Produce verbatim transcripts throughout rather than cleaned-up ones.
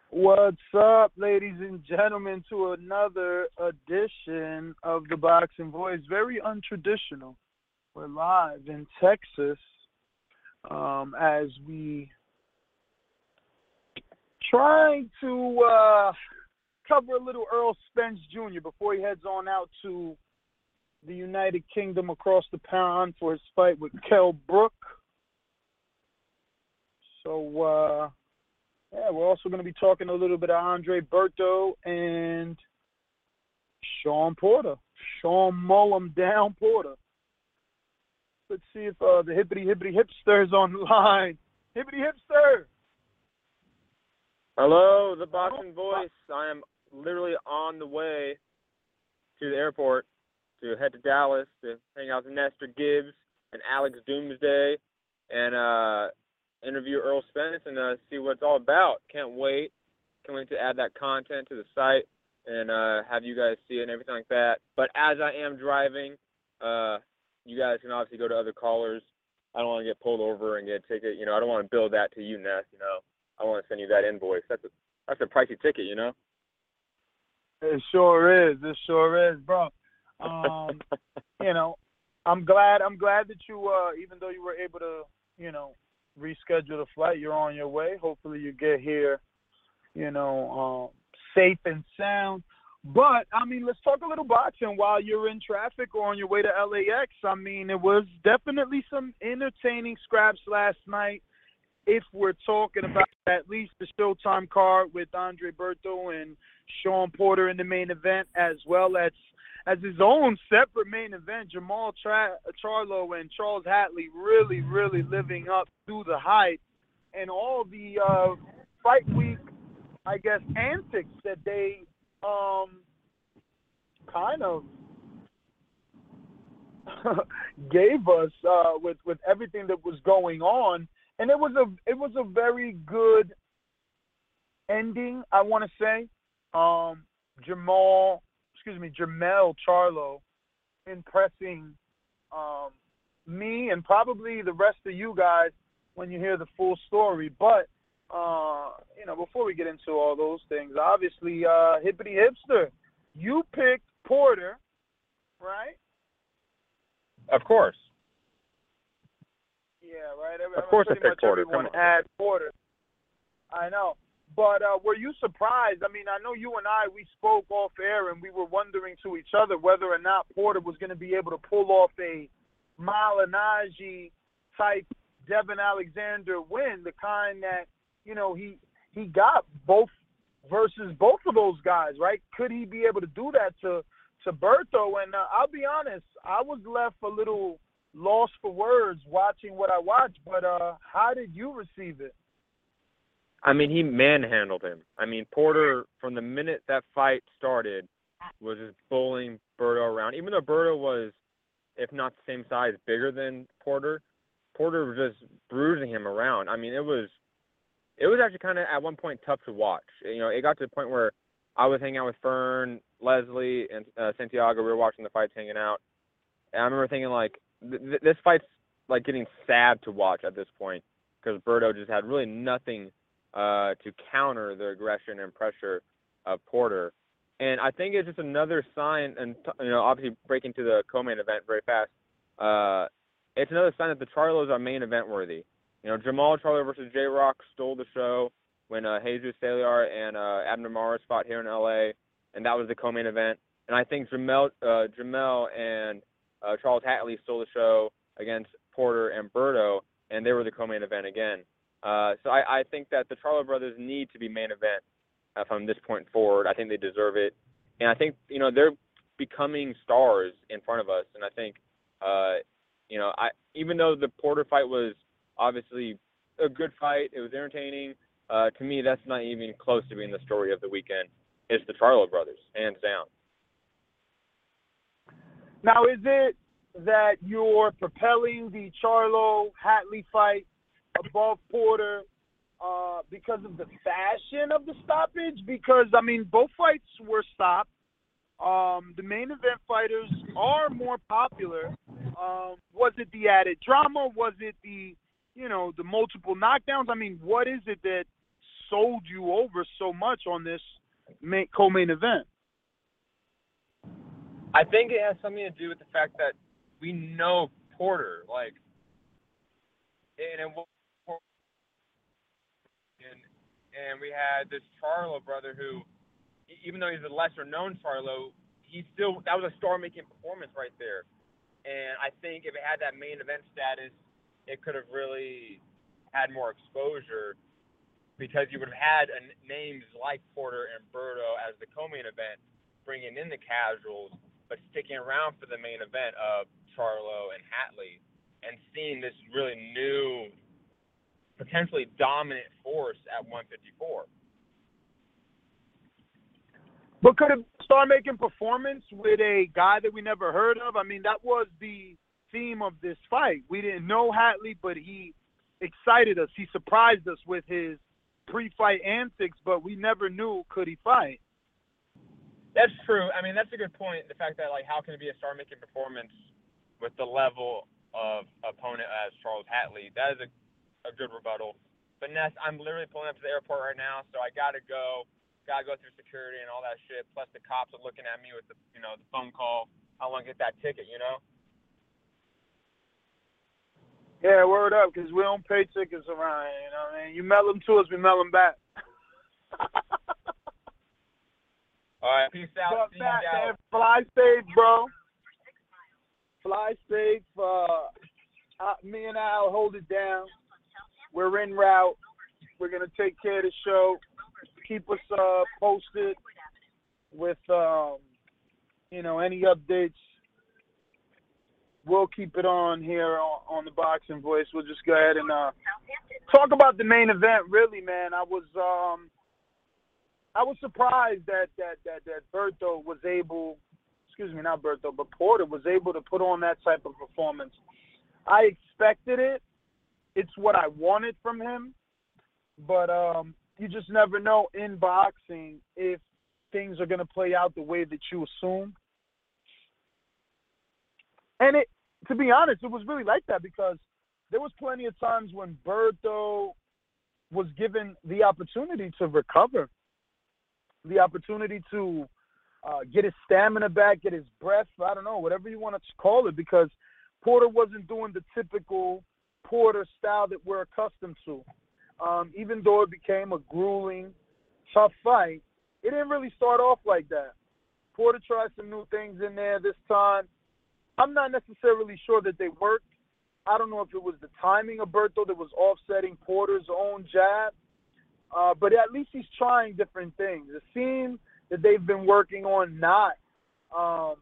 What's up, ladies and gentlemen, to another edition of the Boxing Voice. Very untraditional. We're live in Texas um, as we try to uh, cover a little Earl Spence Junior before he heads on out to the United Kingdom across the pond for his fight with Kell Brook. So, uh, yeah, we're also going to be talking a little bit of Andre Berto and Sean Porter. Sean Mullum down Porter. Let's see if uh, the hippity hippity hipster is on the line. Hippity hipster. Hello, the Boxing Voice. I am literally on the way to the airport to head to Dallas to hang out with Nestor Gibbs and Alex Doomsday and uh, interview Earl Spence and uh, see what it's all about. Can't wait. Can't wait to add that content to the site and uh, have you guys see it and everything like that. But as I am driving, uh, you guys can obviously go to other callers. I don't want to get pulled over and get a ticket. You know, I don't want to bill that to you, Ness. You know, I want to send you that invoice. That's a that's a pricey ticket, you know. It sure is. It sure is, bro. Um, you know, I'm glad. I'm glad that you, uh, even though you were able to, you know, reschedule the flight, you're on your way. Hopefully, you get here, you know, um, safe and sound. But, I mean, let's talk a little boxing while you're in traffic or on your way to L A X. I mean, it was definitely some entertaining scraps last night. If we're talking about at least the Showtime card with Andre Berto and Sean Porter in the main event, as well as as his own separate main event, Jamal Tra- Charlo and Charles Hatley really, really living up to the hype and all the uh, fight week, I guess, antics that they um, kind of gave us uh, with with everything that was going on. And it was a it was a very good ending, I want to say. Um, Jamal, excuse me, Jermell Charlo impressing um, me and probably the rest of you guys when you hear the full story. But, uh, you know, before we get into all those things, obviously, uh, hippity hipster, you picked Porter, right? Of course. Yeah, right. Of course, I pretty picked much Porter. everyone Come on. had Porter. I know. But uh, were you surprised? I mean, I know you and I, we spoke off air, and we were wondering to each other whether or not Porter was going to be able to pull off a Malignaggi-type Devin Alexander win, the kind that, you know, he he got both versus both of those guys, right? Could he be able to do that to, to Berto? And uh, I'll be honest, I was left a little lost for words watching what I watched, but uh, how did you receive it? I mean, he manhandled him. I mean, Porter, from the minute that fight started, was just bullying Berto around. Even though Berto was, if not the same size, bigger than Porter, Porter was just bruising him around. I mean, it was it was actually kind of, at one point, tough to watch. You know, it got to the point where I was hanging out with Fern, Leslie, and uh, Santiago. We were watching the fights, hanging out. And I remember thinking, like, th- th- this fight's, like, getting sad to watch at this point because Berto just had really nothing Uh, to counter the aggression and pressure of Porter. And I think it's just another sign, and, you know, obviously breaking to the co-main event very fast, uh, it's another sign that the Charlos are main event worthy. You know, Jamal Charlo versus J-Rock stole the show when uh, Jesus Saliar and uh, Abner Maris fought here in L A, and that was the co-main event. And I think Jamel, uh, Jamel and uh, Charles Hatley stole the show against Porter and Berto, and they were the co-main event again. Uh, so I, I think that the Charlo brothers need to be main event uh, from this point forward. I think they deserve it. And I think, you know, they're becoming stars in front of us. And I think, uh, you know, I even though the Porter fight was obviously a good fight, it was entertaining, uh, to me that's not even close to being the story of the weekend. It's the Charlo brothers, hands down. Now, is it that you're propelling the Charlo-Hatley fight above Porter uh, because of the fashion of the stoppage? Because, I mean, both fights were stopped. Um, the main event fighters are more popular. Um, was it the added drama? Was it the, you know, the multiple knockdowns? I mean, what is it that sold you over so much on this main, co-main event? I think it has something to do with the fact that we know Porter, like, and and, and we had this Charlo brother who, even though he's a lesser known Charlo, he still that was a star-making performance right there. And I think if it had that main event status, it could have really had more exposure because you would have had a, names like Porter and Berto as the co-main event, bringing in the casuals, but sticking around for the main event of Charlo and Hatley, and seeing this really new, potentially dominant force at one fifty-four. But could it star-making performance with a guy that we never heard of? I mean, that was the theme of this fight. We didn't know Hatley, but he excited us. He surprised us with his pre-fight antics, but we never knew could he fight. That's true. I mean, that's a good point. The fact that, like, how can it be a star-making performance with the level of opponent as Charles Hatley? That is a, a good rebuttal. But, Ness, I'm literally pulling up to the airport right now, so I got to go. Got to go through security and all that shit. Plus, the cops are looking at me with the, you know, the phone call. I want to get that ticket, you know? Yeah, word up, because we don't pay tickets around here, you know what I mean? You mail them to us, we mail them back. All right, peace out. See back, you down. man. Fly safe, bro. Fly safe. Uh, uh, me and Al hold it down. We're en route. We're going to take care of the show. Keep us uh, posted with, um, you know, any updates. We'll keep it on here on, on the Boxing Voice. We'll just go ahead and uh, talk about the main event. Really, man, I was um, I was surprised that that that that Berto was able, excuse me, not Berto, but Porter was able to put on that type of performance. I expected it. It's what I wanted from him, but um, you just never know in boxing if things are going to play out the way that you assume. And it, to be honest, it was really like that because there was plenty of times when Berto was given the opportunity to recover, the opportunity to uh, get his stamina back, get his breath, I don't know, whatever you want to call it, because Porter wasn't doing the typical Porter style that we're accustomed to. Um, even though it became a grueling, tough fight, it didn't really start off like that. Porter tried some new things in there this time. I'm not necessarily sure that they worked. I don't know if it was the timing of Berto that was offsetting Porter's own jab, uh, but at least he's trying different things. It seems that they've been working on not um,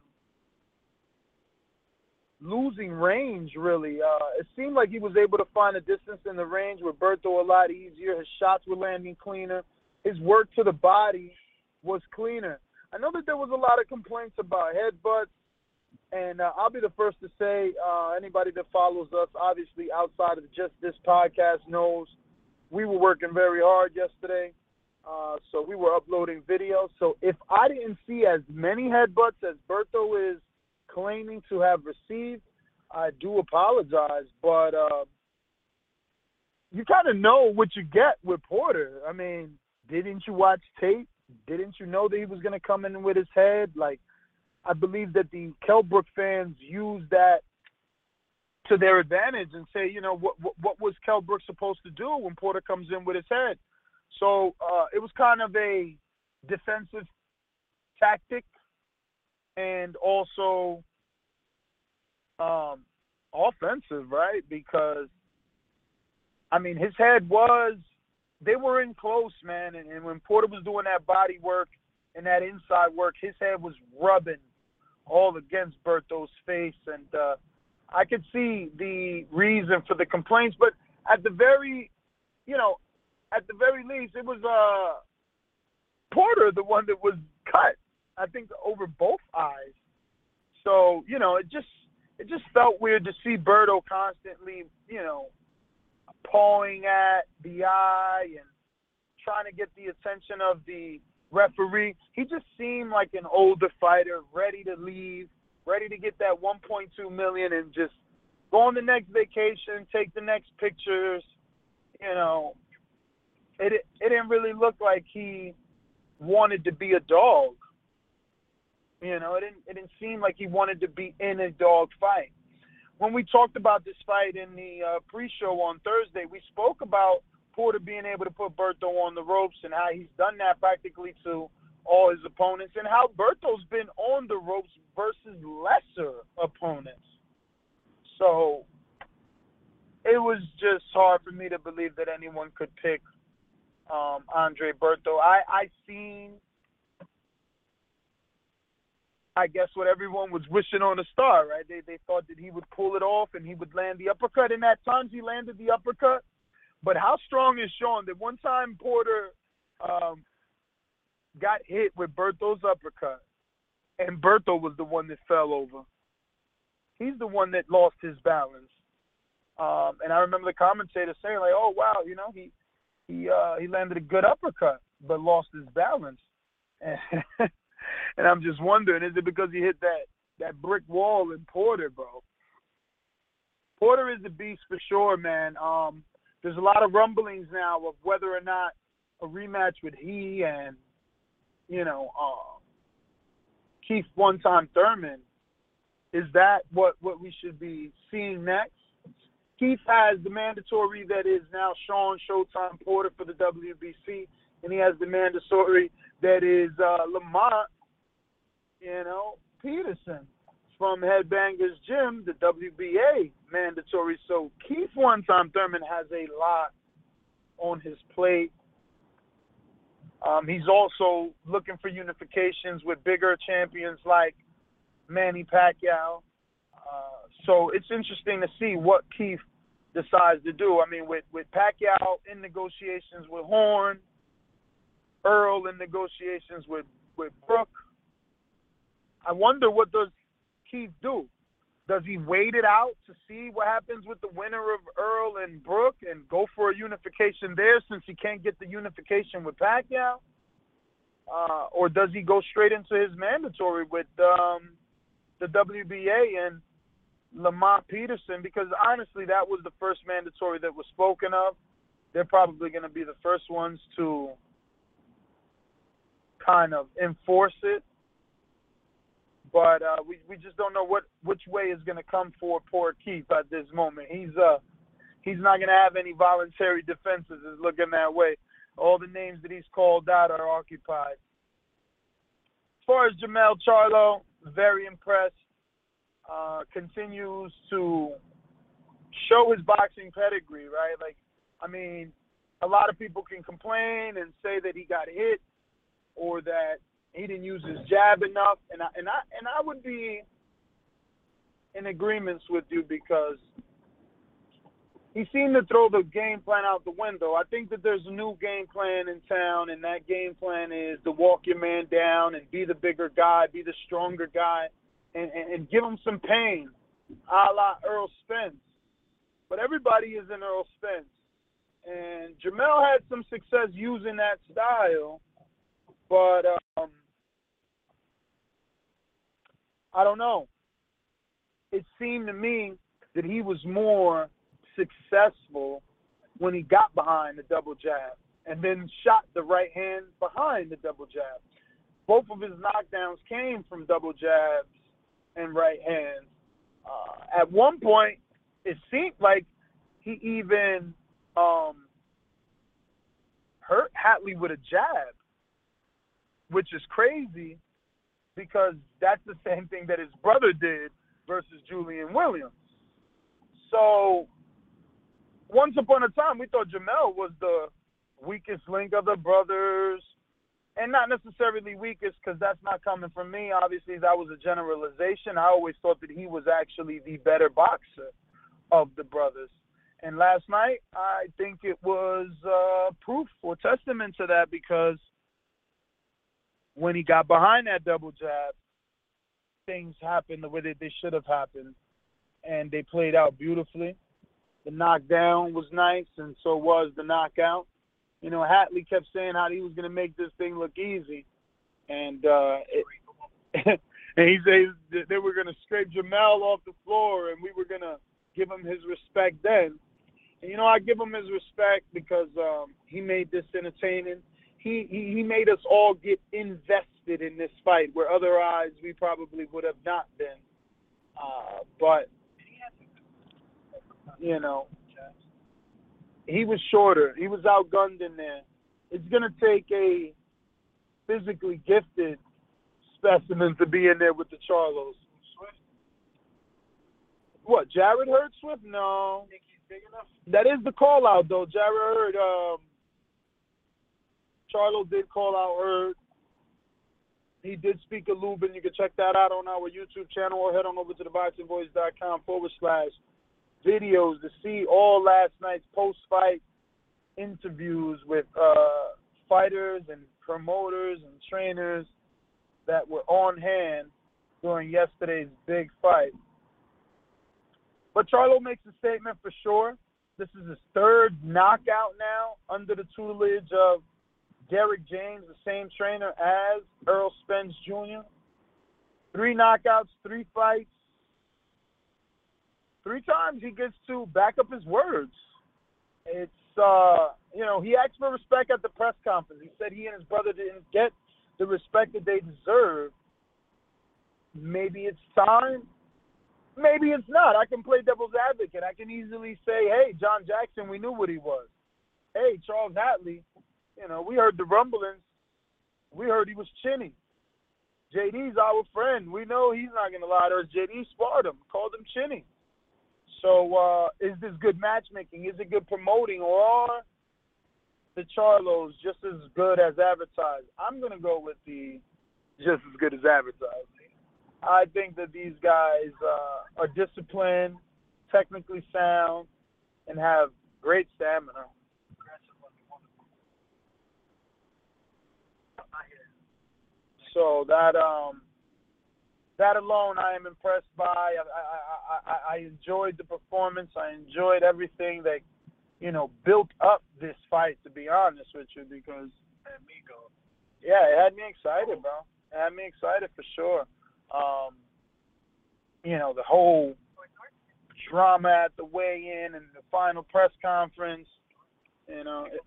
losing range, really. Uh, it seemed like he was able to find a distance in the range with Berto a lot easier. His shots were landing cleaner. His work to the body was cleaner. I know that there was a lot of complaints about headbutts, and uh, I'll be the first to say, uh, anybody that follows us, obviously outside of just this podcast, knows we were working very hard yesterday. Uh, so we were uploading videos. So if I didn't see as many headbutts as Berto is claiming to have received, I do apologize. But uh, you kind of know what you get with Porter. I mean, didn't you watch tape? Didn't you know that he was going to come in with his head? Like, I believe that the Kell Brook fans use that to their advantage and say, you know, what what, what was Kell Brook supposed to do when Porter comes in with his head? So uh, it was kind of a defensive tactic and also um, offensive, right? Because, I mean, his head was, they were in close, man. And, and when Porter was doing that body work and that inside work, his head was rubbing all against Berto's face. And uh, I could see the reason for the complaints. But at the very, you know, at the very least, it was uh, Porter, the one that was cut, I think, over both eyes. So, you know, it just it just felt weird to see Berto constantly, you know, pawing at the eye and trying to get the attention of the referee. He just seemed like an older fighter, ready to leave, ready to get that one point two million dollars and just go on the next vacation, take the next pictures, you know. it it didn't really look like he wanted to be a dog. You know, it didn't it didn't seem like he wanted to be in a dog fight. When we talked about this fight in the uh, pre-show on Thursday, we spoke about Porter being able to put Berto on the ropes and how he's done that practically to all his opponents, and how Berto's been on the ropes versus lesser opponents. So it was just hard for me to believe that anyone could pick um, Andre Berto. I, I seen, I guess, what everyone was wishing on a star, right? They they thought that he would pull it off and he would land the uppercut, and at times he landed the uppercut. But how strong is Sean that one time Porter um, got hit with Berto's uppercut, and Berto was the one that fell over. He's the one that lost his balance. Um, and I remember the commentator saying, like, oh, wow, you know, he he uh, he landed a good uppercut but lost his balance. And, and I'm just wondering, is it because he hit that, that brick wall in Porter, bro? Porter is a beast for sure, man. Um, there's a lot of rumblings now of whether or not a rematch with he and, you know, uh, Keith one-time Thurman, is that what, what we should be seeing next? Keith has the mandatory that is now Sean Showtime Porter for the W B C, and he has the mandatory that is uh, Lamont, you know, Peterson from Headbangers Gym, the W B A mandatory. So Keith one-time Thurman has a lot on his plate. Um, he's also looking for unifications with bigger champions like Manny Pacquiao. Uh, so it's interesting to see what Keith decides to do. I mean, with, with Pacquiao in negotiations with Horn, Earl in negotiations with, with Brooke, I wonder what does Keith do? Does he wait it out to see what happens with the winner of Earl and Brooke and go for a unification there since he can't get the unification with Pacquiao? Uh, or does he go straight into his mandatory with um, the W B A and Lamont Peterson? Because honestly, that was the first mandatory that was spoken of. They're probably going to be the first ones to kind of enforce it. But uh, we we just don't know what which way is going to come for poor Keith at this moment. He's uh he's not going to have any voluntary defenses. Is looking that way. All the names that he's called out are occupied. As far as Jermell Charlo, very impressed. Uh, continues to show his boxing pedigree, right? Like, I mean, a lot of people can complain and say that he got hit or that he didn't use his jab enough, and I and I and I would be in agreement with you because he seemed to throw the game plan out the window. I think that there's a new game plan in town, and that game plan is to walk your man down and be the bigger guy, be the stronger guy, and, and, and give him some pain, a la Earl Spence. But everybody is in Earl Spence. And Jermell had some success using that style, but um, I don't know. It seemed to me that he was more successful when he got behind the double jab and then shot the right hand behind the double jab. Both of his knockdowns came from double jabs and right hands. Uh, at one point, it seemed like he even um, hurt Hatley with a jab, which is crazy because that's the same thing that his brother did versus Julian Williams. So once upon a time, we thought Jermell was the weakest link of the brothers, and not necessarily weakest because that's not coming from me. Obviously, that was a generalization. I always thought that he was actually the better boxer of the brothers. And last night, I think it was uh, proof or testament to that because when he got behind that double jab, things happened the way that they should have happened, and they played out beautifully. The knockdown was nice, and so was the knockout. You know, Hatley kept saying how he was going to make this thing look easy, and uh, it, and he said they were going to scrape Jermell off the floor, and we were going to give him his respect then. You know, I give him his respect because um, he made this entertaining. He, he he made us all get invested in this fight, where otherwise we probably would have not been. Uh, but you know, he was shorter. He was outgunned in there. It's gonna take a physically gifted specimen to be in there with the Charlos. What, Jared Hurd Swift? No. Think he's big enough? That is the call out though. Jared Hurd, um, Charlo did call out Hurd. He did speak of Lubin. You can check that out on our YouTube channel or head on over to the boxing voice dot com forward slash videos to see all last night's post-fight interviews with uh, fighters and promoters and trainers that were on hand during yesterday's big fight. But Charlo makes a statement for sure. This is his third knockout now under the tutelage of Derek James, the same trainer as Errol Spence Junior Three knockouts, three fights. Three times he gets to back up his words. It's, uh, you know, he asked for respect at the press conference. He said he and his brother didn't get the respect that they deserve. Maybe it's time. Maybe it's not. I can play devil's advocate. I can easily say, hey, John Jackson, we knew what he was. Hey, Charles Hatley, you know, we heard the rumblings. We heard he was chinny. J D's our friend. We know he's not going to lie to us. J D sparred him, called him chinny. So uh, is this good matchmaking? Is it good promoting? Or are the Charlos just as good as advertised? I'm going to go with the just as good as advertised. I think that these guys uh, are disciplined, technically sound, and have great stamina. So that um, that alone, I am impressed by. I, I, I, I enjoyed the performance. I enjoyed everything that, you know, built up this fight. To be honest with you, because yeah, it had me excited, bro. It had me excited for sure. Um, you know, the whole drama at the weigh-in and the final press conference, you know, it,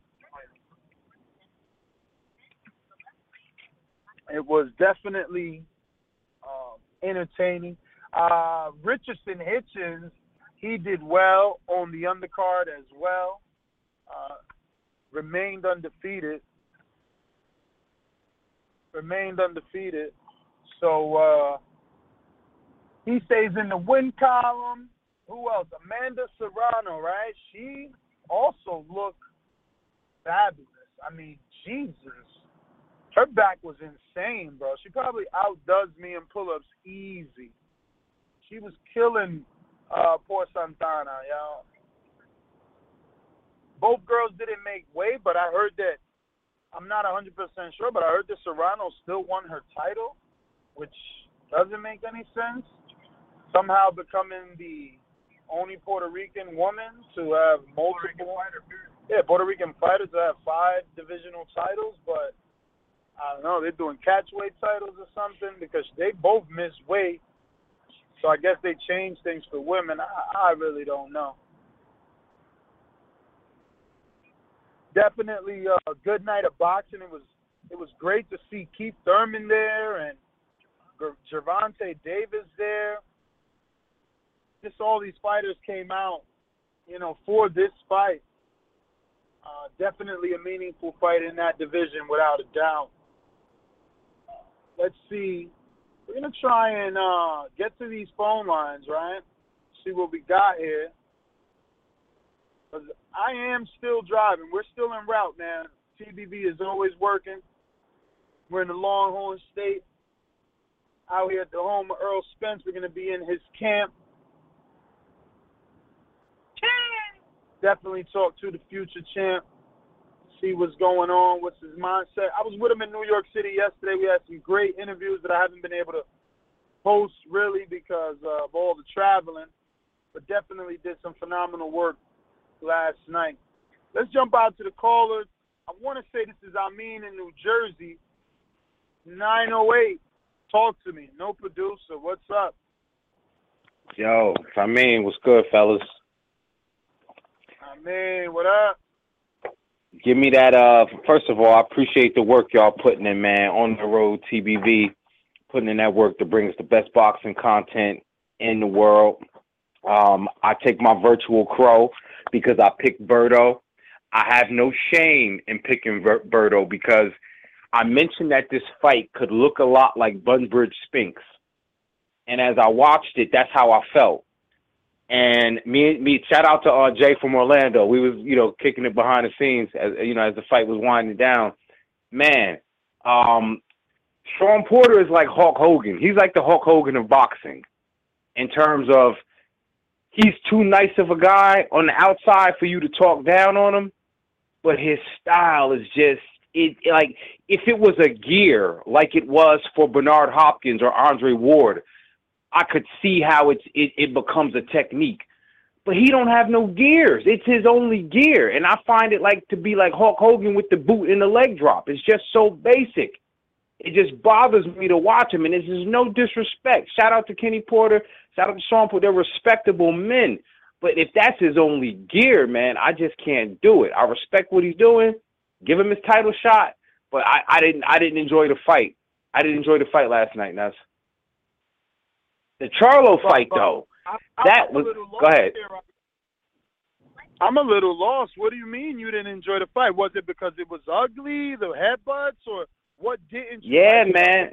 it was definitely um, entertaining. Uh, Richardson Hitchens, he did well on the undercard as well, uh, remained undefeated, remained undefeated. So uh, he stays in the win column. Who else? Amanda Serrano, right? She also looked fabulous. I mean, Jesus. Her back was insane, bro. She probably outdoes me in pull-ups easy. She was killing uh, poor Santana, yo. Both girls didn't make weight, but I heard that, I'm not one hundred percent sure, but I heard that Serrano still won her title, which doesn't make any sense. Somehow becoming the only Puerto Rican woman to have multiple, yeah, Puerto Rican fighters to have five divisional titles, but I don't know, they're doing catchweight titles or something because they both missed weight. So I guess they changed things for women. I, I really don't know. Definitely a good night of boxing. It was it was great to see Keith Thurman there and Gervonta Davis there. Just all these fighters came out, you know, for this fight. Uh, definitely a meaningful fight in that division, without a doubt. Let's see. We're going to try and uh, get to these phone lines, right? See what we got here. Because I am still driving. We're still en route, man. T B V is always working. We're in the Longhorn State. Out here at the home of Earl Spence. We're going to be in his camp. Definitely talk to the future champ. See what's going on, what's his mindset. I was with him in New York City yesterday. We had some great interviews that I haven't been able to post really because uh, of all the traveling, but definitely did some phenomenal work last night. Let's jump out to the callers. I want to say this is Amin in New Jersey, nine oh eight. Talk to me. No producer. What's up? Yo, Amin, what's good, fellas? man, what up? Give me that. Uh, first of all, I appreciate the work y'all putting in, man. On the Road T B V, putting in that work to bring us the best boxing content in the world. Um, I take my virtual crow because I picked Berto. I have no shame in picking Ver- Berto because I mentioned that this fight could look a lot like Bunbridge Spinks. And as I watched it, that's how I felt. And me, me, shout out to uh, Jay from Orlando. We was, you know, kicking it behind the scenes as, you know, as the fight was winding down. Man, um, Sean Porter is like Hulk Hogan. He's like the Hulk Hogan of boxing in terms of he's too nice of a guy on the outside for you to talk down on him, but his style is just, it like, if it was a gear like it was for Bernard Hopkins or Andre Ward, I could see how it's, it, it becomes a technique. But he don't have no gears. It's his only gear. And I find it like to be like Hulk Hogan with the boot and the leg drop. It's just so basic. It just bothers me to watch him. And this is no disrespect. Shout out to Kenny Porter. Shout out to Sean Porter. They're respectable men. But if that's his only gear, man, I just can't do it. I respect what he's doing. Give him his title shot. But I, I didn't I didn't enjoy the fight. I didn't enjoy the fight last night, Ness. The Charlo fight, though, I, that was – go ahead. Here. I'm a little lost. What do you mean you didn't enjoy the fight? Was it because it was ugly, the headbutts, or what didn't you Yeah, like man.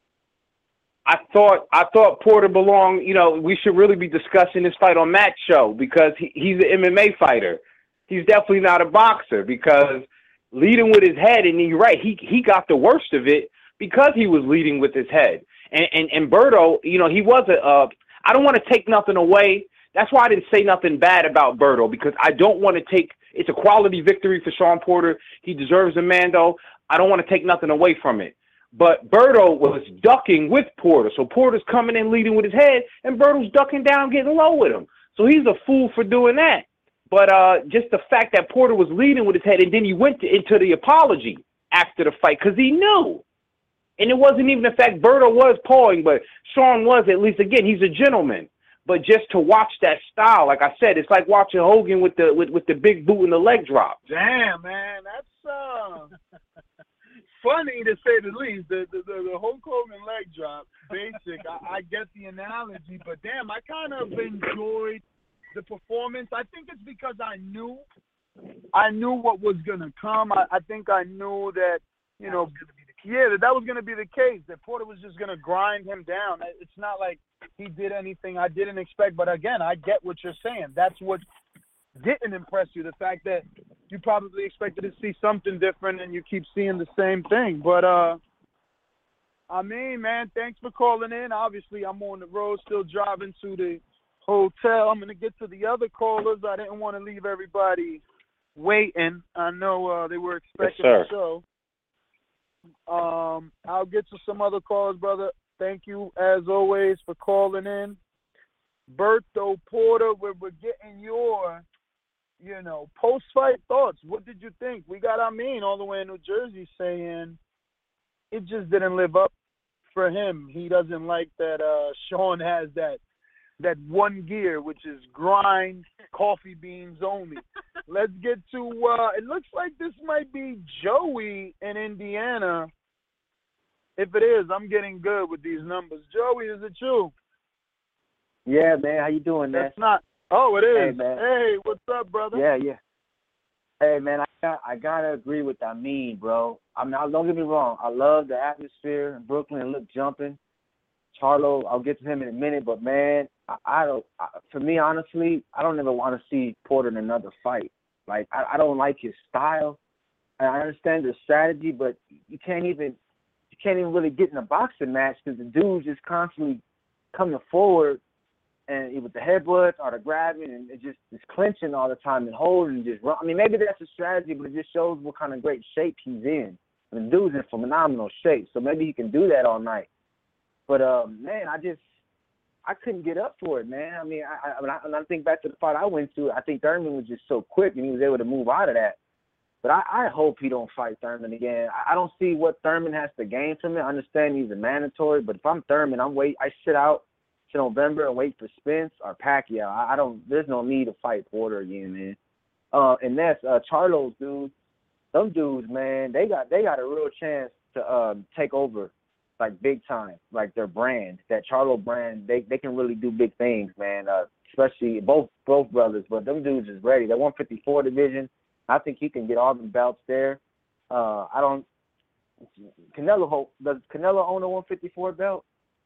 I thought I thought Porter belonged – you know, we should really be discussing this fight on Matt's show because he, he's an M M A fighter. He's definitely not a boxer because leading with his head, and you're right, he, he got the worst of it because he was leading with his head. And, and and Berto, you know, he was a. Uh, I don't want to take nothing away. That's why I didn't say nothing bad about Berto because I don't want to take. It's a quality victory for Sean Porter. He deserves a Mando. I don't want to take nothing away from it. But Berto was ducking with Porter, so Porter's coming in leading with his head, and Berto's ducking down, getting low with him. So he's a fool for doing that. But uh, just the fact that Porter was leading with his head, and then he went to, into the apology after the fight because he knew. And it wasn't even the fact Berto was pawing, but Sean was, at least, again, he's a gentleman. But just to watch that style, like I said, it's like watching Hogan with the with, with the big boot and the leg drop. Damn, man, that's uh, funny to say the least. The the, the, the Hulk Hogan leg drop, basic. I, I get the analogy, but damn, I kind of enjoyed the performance. I think it's because I knew, I knew what was gonna come. I, I think I knew that, you know. Yeah, that, that was going to be the case, that Porter was just going to grind him down. It's not like he did anything I didn't expect. But, again, I get what you're saying. That's what didn't impress you, the fact that you probably expected to see something different and you keep seeing the same thing. But, uh, I mean, man, thanks for calling in. Obviously, I'm on the road still driving to the hotel. I'm going to get to the other callers. I didn't want to leave everybody waiting. I know uh, they were expecting Yes, the show. Um, I'll get to some other calls, brother. Thank you, as always, for calling in. Berto Porter, we're, we're getting your, you know, post-fight thoughts. What did you think? We got Amin all the way in New Jersey saying it just didn't live up for him. He doesn't like that uh, Sean has that that one gear, which is grind, coffee beans only. Let's get to, uh, it looks like this might be Joey in Indiana. If it is, I'm getting good with these numbers. Joey, is it you? Yeah, man. How you doing, man? That's not. Oh, it is. Hey, man. Hey, what's up, brother? Yeah, yeah. Hey, man, I got, I gotta agree with Amin, bro. I mean, don't get me wrong. I love the atmosphere in Brooklyn and look jumping. Charlo, I'll get to him in a minute, but man, I, I don't. I, for me, honestly, I don't ever want to see Porter in another fight. Like, I, I don't like his style. I understand the strategy, but you can't even you can't even really get in a boxing match because the dude's just constantly coming forward and with the headbutts or the grabbing and it just is clinching all the time and holding and just run. I mean, maybe that's a strategy, but it just shows what kind of great shape he's in. And the dude's in phenomenal shape, so maybe he can do that all night. But, uh, man, I just – I couldn't get up for it, man. I mean, I, I, when, I, when I think back to the fight I went to, I think Thurman was just so quick and he was able to move out of that. But I, I hope he don't fight Thurman again. I, I don't see what Thurman has to gain from it. I understand he's a mandatory, but if I'm Thurman, I'm wait. I sit out to November and wait for Spence or Pacquiao. I, I don't – there's no need to fight Porter again, man. Uh, and that's uh, Charlo's dudes. Them dudes, man, they got they got a real chance to um, take over, like big time, like their brand, that Charlo brand. They they can really do big things, man. Uh, especially both both brothers, but them dudes is ready. That one fifty-four division, I think he can get all the belts there. Uh, I don't. Canelo does Canelo own a one fifty-four belt?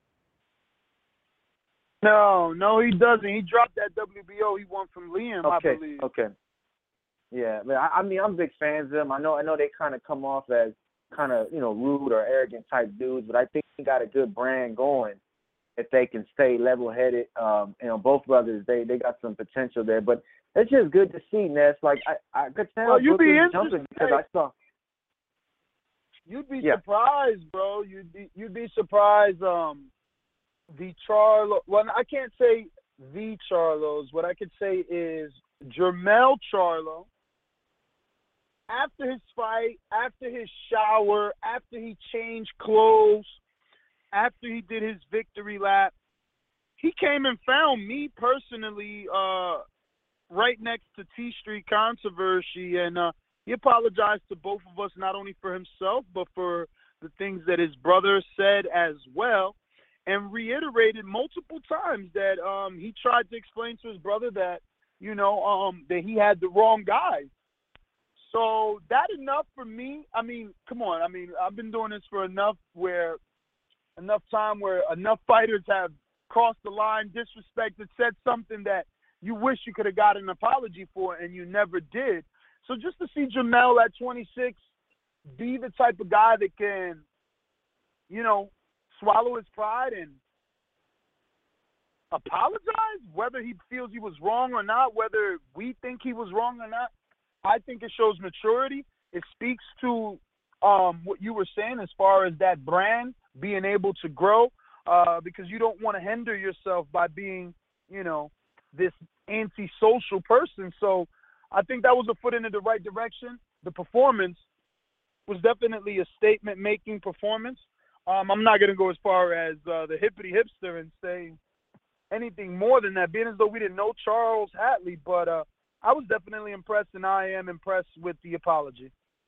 No, no, he doesn't. He dropped that W B O he won from Liam, okay, I believe. Okay. Yeah, but I, I mean, I'm big fans of them. I know, I know they kind of come off as kind of, you know, rude or arrogant type dudes, but I think they got a good brand going if they can stay level-headed. Um, you know, both brothers, they they got some potential there. But it's just good to see, Ness. Like I, I could tell well, you'd be jumping because I saw. You'd be yeah. surprised, bro. You'd be you'd be surprised. Um, the Charlo. Well, I can't say the Charlos. What I could say is Jermell Charlo. After his fight, after his shower, after he changed clothes, after he did his victory lap, he came and found me personally uh, right next to T Street Controversy, and uh, he apologized to both of us, not only for himself, but for the things that his brother said as well, and reiterated multiple times that um, he tried to explain to his brother that, you know, um, that he had the wrong guys. So that enough for me. I mean, come on. I mean, I've been doing this for enough where enough time where enough fighters have crossed the line, disrespected, said something that you wish you could have got an apology for and you never did. So just to see Jermell at twenty-six be the type of guy that can, you know, swallow his pride and apologize, whether he feels he was wrong or not, whether we think he was wrong or not, I think it shows maturity. It speaks to um, what you were saying as far as that brand being able to grow, uh, because you don't want to hinder yourself by being, you know, this antisocial person. So I think that was a foot in the right direction. The performance was definitely a statement-making performance. Um, I'm not going to go as far as uh, the hippity hipster and say anything more than that, being as though we didn't know Charles Hatley, but uh, I was definitely impressed, and I am impressed with the apology.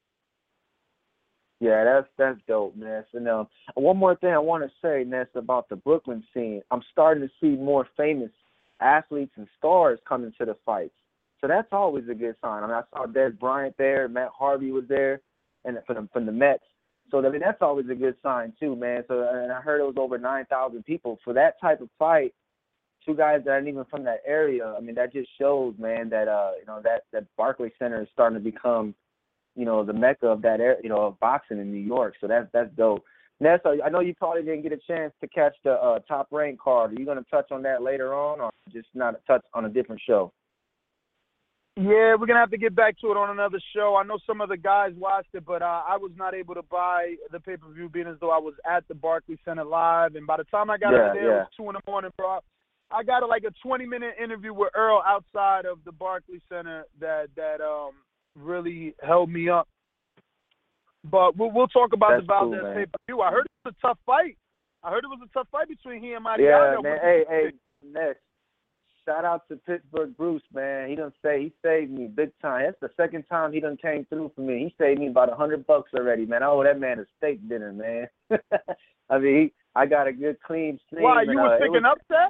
Yeah, that's that's dope, Ness. And um, one more thing I want to say, Ness, about the Brooklyn scene. I'm starting to see more famous athletes and stars coming to the fights. So that's always a good sign. I mean, I saw Des Bryant there, Matt Harvey was there, and from the, from the Mets. So I mean, that's always a good sign too, man. So and I heard it was over nine thousand people for that type of fight. Two guys that aren't even from that area. I mean, that just shows, man, that uh, you know, that that Barclays Center is starting to become, you know, the mecca of that area, you know, of boxing in New York. So that's that's dope. Ness, I know you probably didn't get a chance to catch the uh, Top Rank card. Are you going to touch on that later on, or just not touch on a different show? Yeah, we're gonna have to get back to it on another show. I know some of the guys watched it, but uh, I was not able to buy the pay per view, being as though I was at the Barclays Center live. And by the time I got yeah, over there, yeah. it was two in the morning, bro. I got a, like a twenty minute interview with Earl outside of the Barclays Center that that um really held me up. But we'll we'll talk about That's the Valdez cool, pay per view. I heard it was a tough fight. I heard it was a tough fight between he and Mariano. Yeah, man. Hey, hey, Ness. Shout out to Pittsburgh Bruce, man. He done say he saved me big time. That's the second time he done came through for me. He saved me about a hundred bucks already, man. I owe that man a steak dinner, man. I mean, he, I got a good clean stream. Why, you and, was uh, picking was, up that?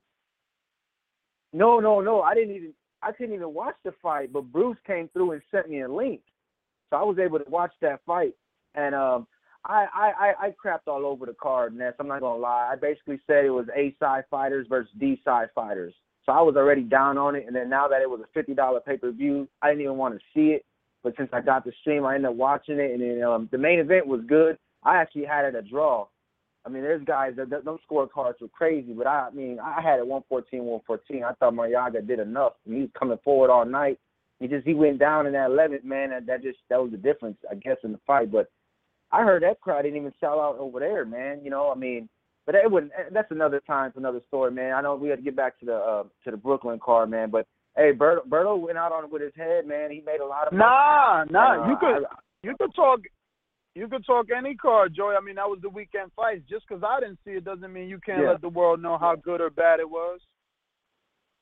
No, no, no. I didn't even. I couldn't even watch the fight, but Bruce came through and sent me a link, so I was able to watch that fight. And um, I, I, I, I crapped all over the card, Ness. I'm not gonna lie. I basically said it was A-side fighters versus D-side fighters. So I was already down on it, and then now that it was a fifty dollar pay-per-view, I didn't even want to see it. But since I got the stream, I ended up watching it, and then um, the main event was good. I actually had it a draw. I mean, there's guys that those scorecards were crazy, but I, I mean, I had it one fourteen, one fourteen. I thought Marriaga did enough. I mean, he was coming forward all night. He just he went down in that eleventh, man. And that just that was the difference, I guess, in the fight. But I heard that crowd didn't even sell out over there, man. You know, I mean. But it wouldn't. That's another time for another story, man. I know we had to get back to the uh, to the Brooklyn card, man. But hey, Berto, Berto went out on it with his head, man. He made a lot of money. Nah, nah. And, uh, you could I, you could talk you could talk any card, Joey. I mean, that was the weekend fights. Just because I didn't see it doesn't mean you can't yeah. let the world know how good or bad it was.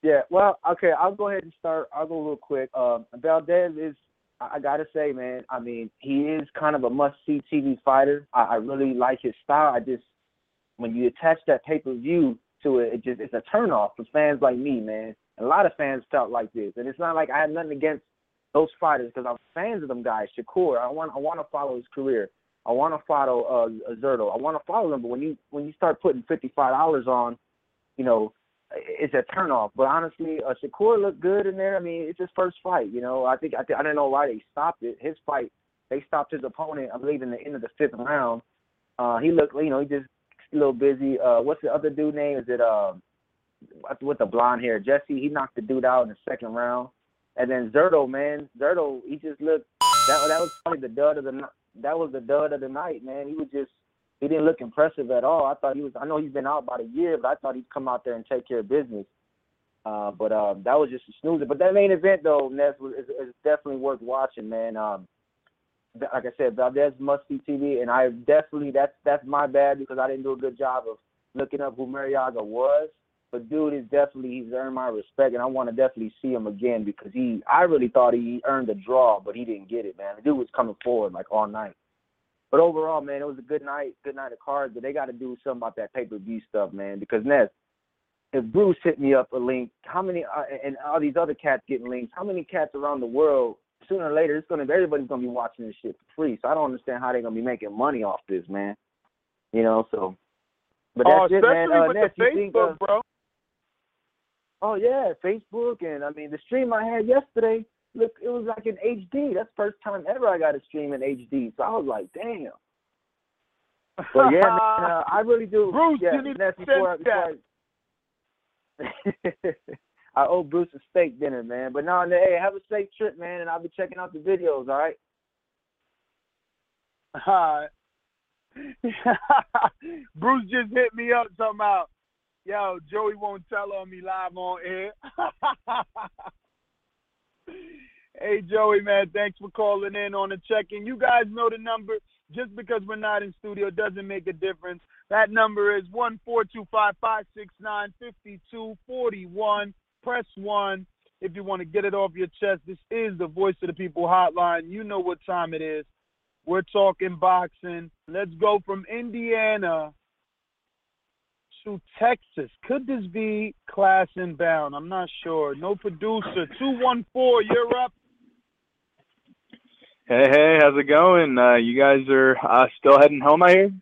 Yeah, well, okay, I'll go ahead and start. I'll go real quick. Um, Valdez is, I, I gotta say, man. I mean, he is kind of a must-see T V fighter. I, I really like his style. I just, when you attach that pay-per-view to it, it just it's a turnoff for fans like me, man. And a lot of fans felt like this, and it's not like I had nothing against those fighters because I'm fans of them guys. Shakur, I want, I want to follow his career. I want to follow uh, Zerto. I want to follow them, but when you when you start putting fifty-five dollars on, you know, it's a turnoff. But honestly, uh, Shakur looked good in there. I mean, it's his first fight. You know, I think I, th- I don't know why they stopped it. His fight, they stopped his opponent, I believe, in the end of the fifth round. Uh, he looked, you know, he just a little busy. Uh, what's the other dude name? Is it uh, with the blonde hair? Jesse. He knocked the dude out in the second round. And then Zerto, man, Zerto, he just looked. That that was probably the dud of the that was the dud of the night, man. He was just. He didn't look impressive at all. I thought he was. I know he's been out about a year, but I thought he'd come out there and take care of business. Uh, but uh, that was just a snoozer. But that main event, though, Ness, was is, is definitely worth watching, man. Um, like I said, Valdez must see T V, and I definitely that's that's my bad because I didn't do a good job of looking up who Mariaga was. But dude is definitely he's earned my respect, and I want to definitely see him again because he. I really thought he earned a draw, but he didn't get it, man. The dude was coming forward like all night. But overall, man, it was a good night, good night of cards. But they got to do something about that pay-per-view stuff, man. Because Ness, if Bruce hit me up a link, how many uh, and all these other cats getting links? How many cats around the world? Sooner or later, it's gonna everybody's gonna be watching this shit for free. So I don't understand how they're gonna be making money off this, man. You know, so. But that's oh, it, man. especially Uh, with Ness, the you Facebook, think, uh, bro. Oh yeah, Facebook, and I mean the stream I had yesterday. Look, it was like in H D. That's the first time ever I got a stream in H D. So I was like, damn. Well, yeah, man, uh, I really do. Bruce, yeah, you need Ness, to before, send before I, I owe Bruce a steak dinner, man. But no, hey, have a safe trip, man, and I'll be checking out the videos, all right? All right. Bruce just hit me up somehow. Yo, Joey won't tell on me live on air. Hey, Joey, man, thanks for calling in on the check-in. You guys know the number. Just because we're not in studio doesn't make a difference. That number is one four two five, five six nine, five two four one. Press one if you want to get it off your chest. This is the Voice of the People hotline. You know what time it is. We're talking boxing. Let's go from Indiana to Texas. Could this be class inbound? I'm not sure. No producer. two one four, you're up. Hey, hey, how's it going? Uh, you guys are uh, still heading home, I hear?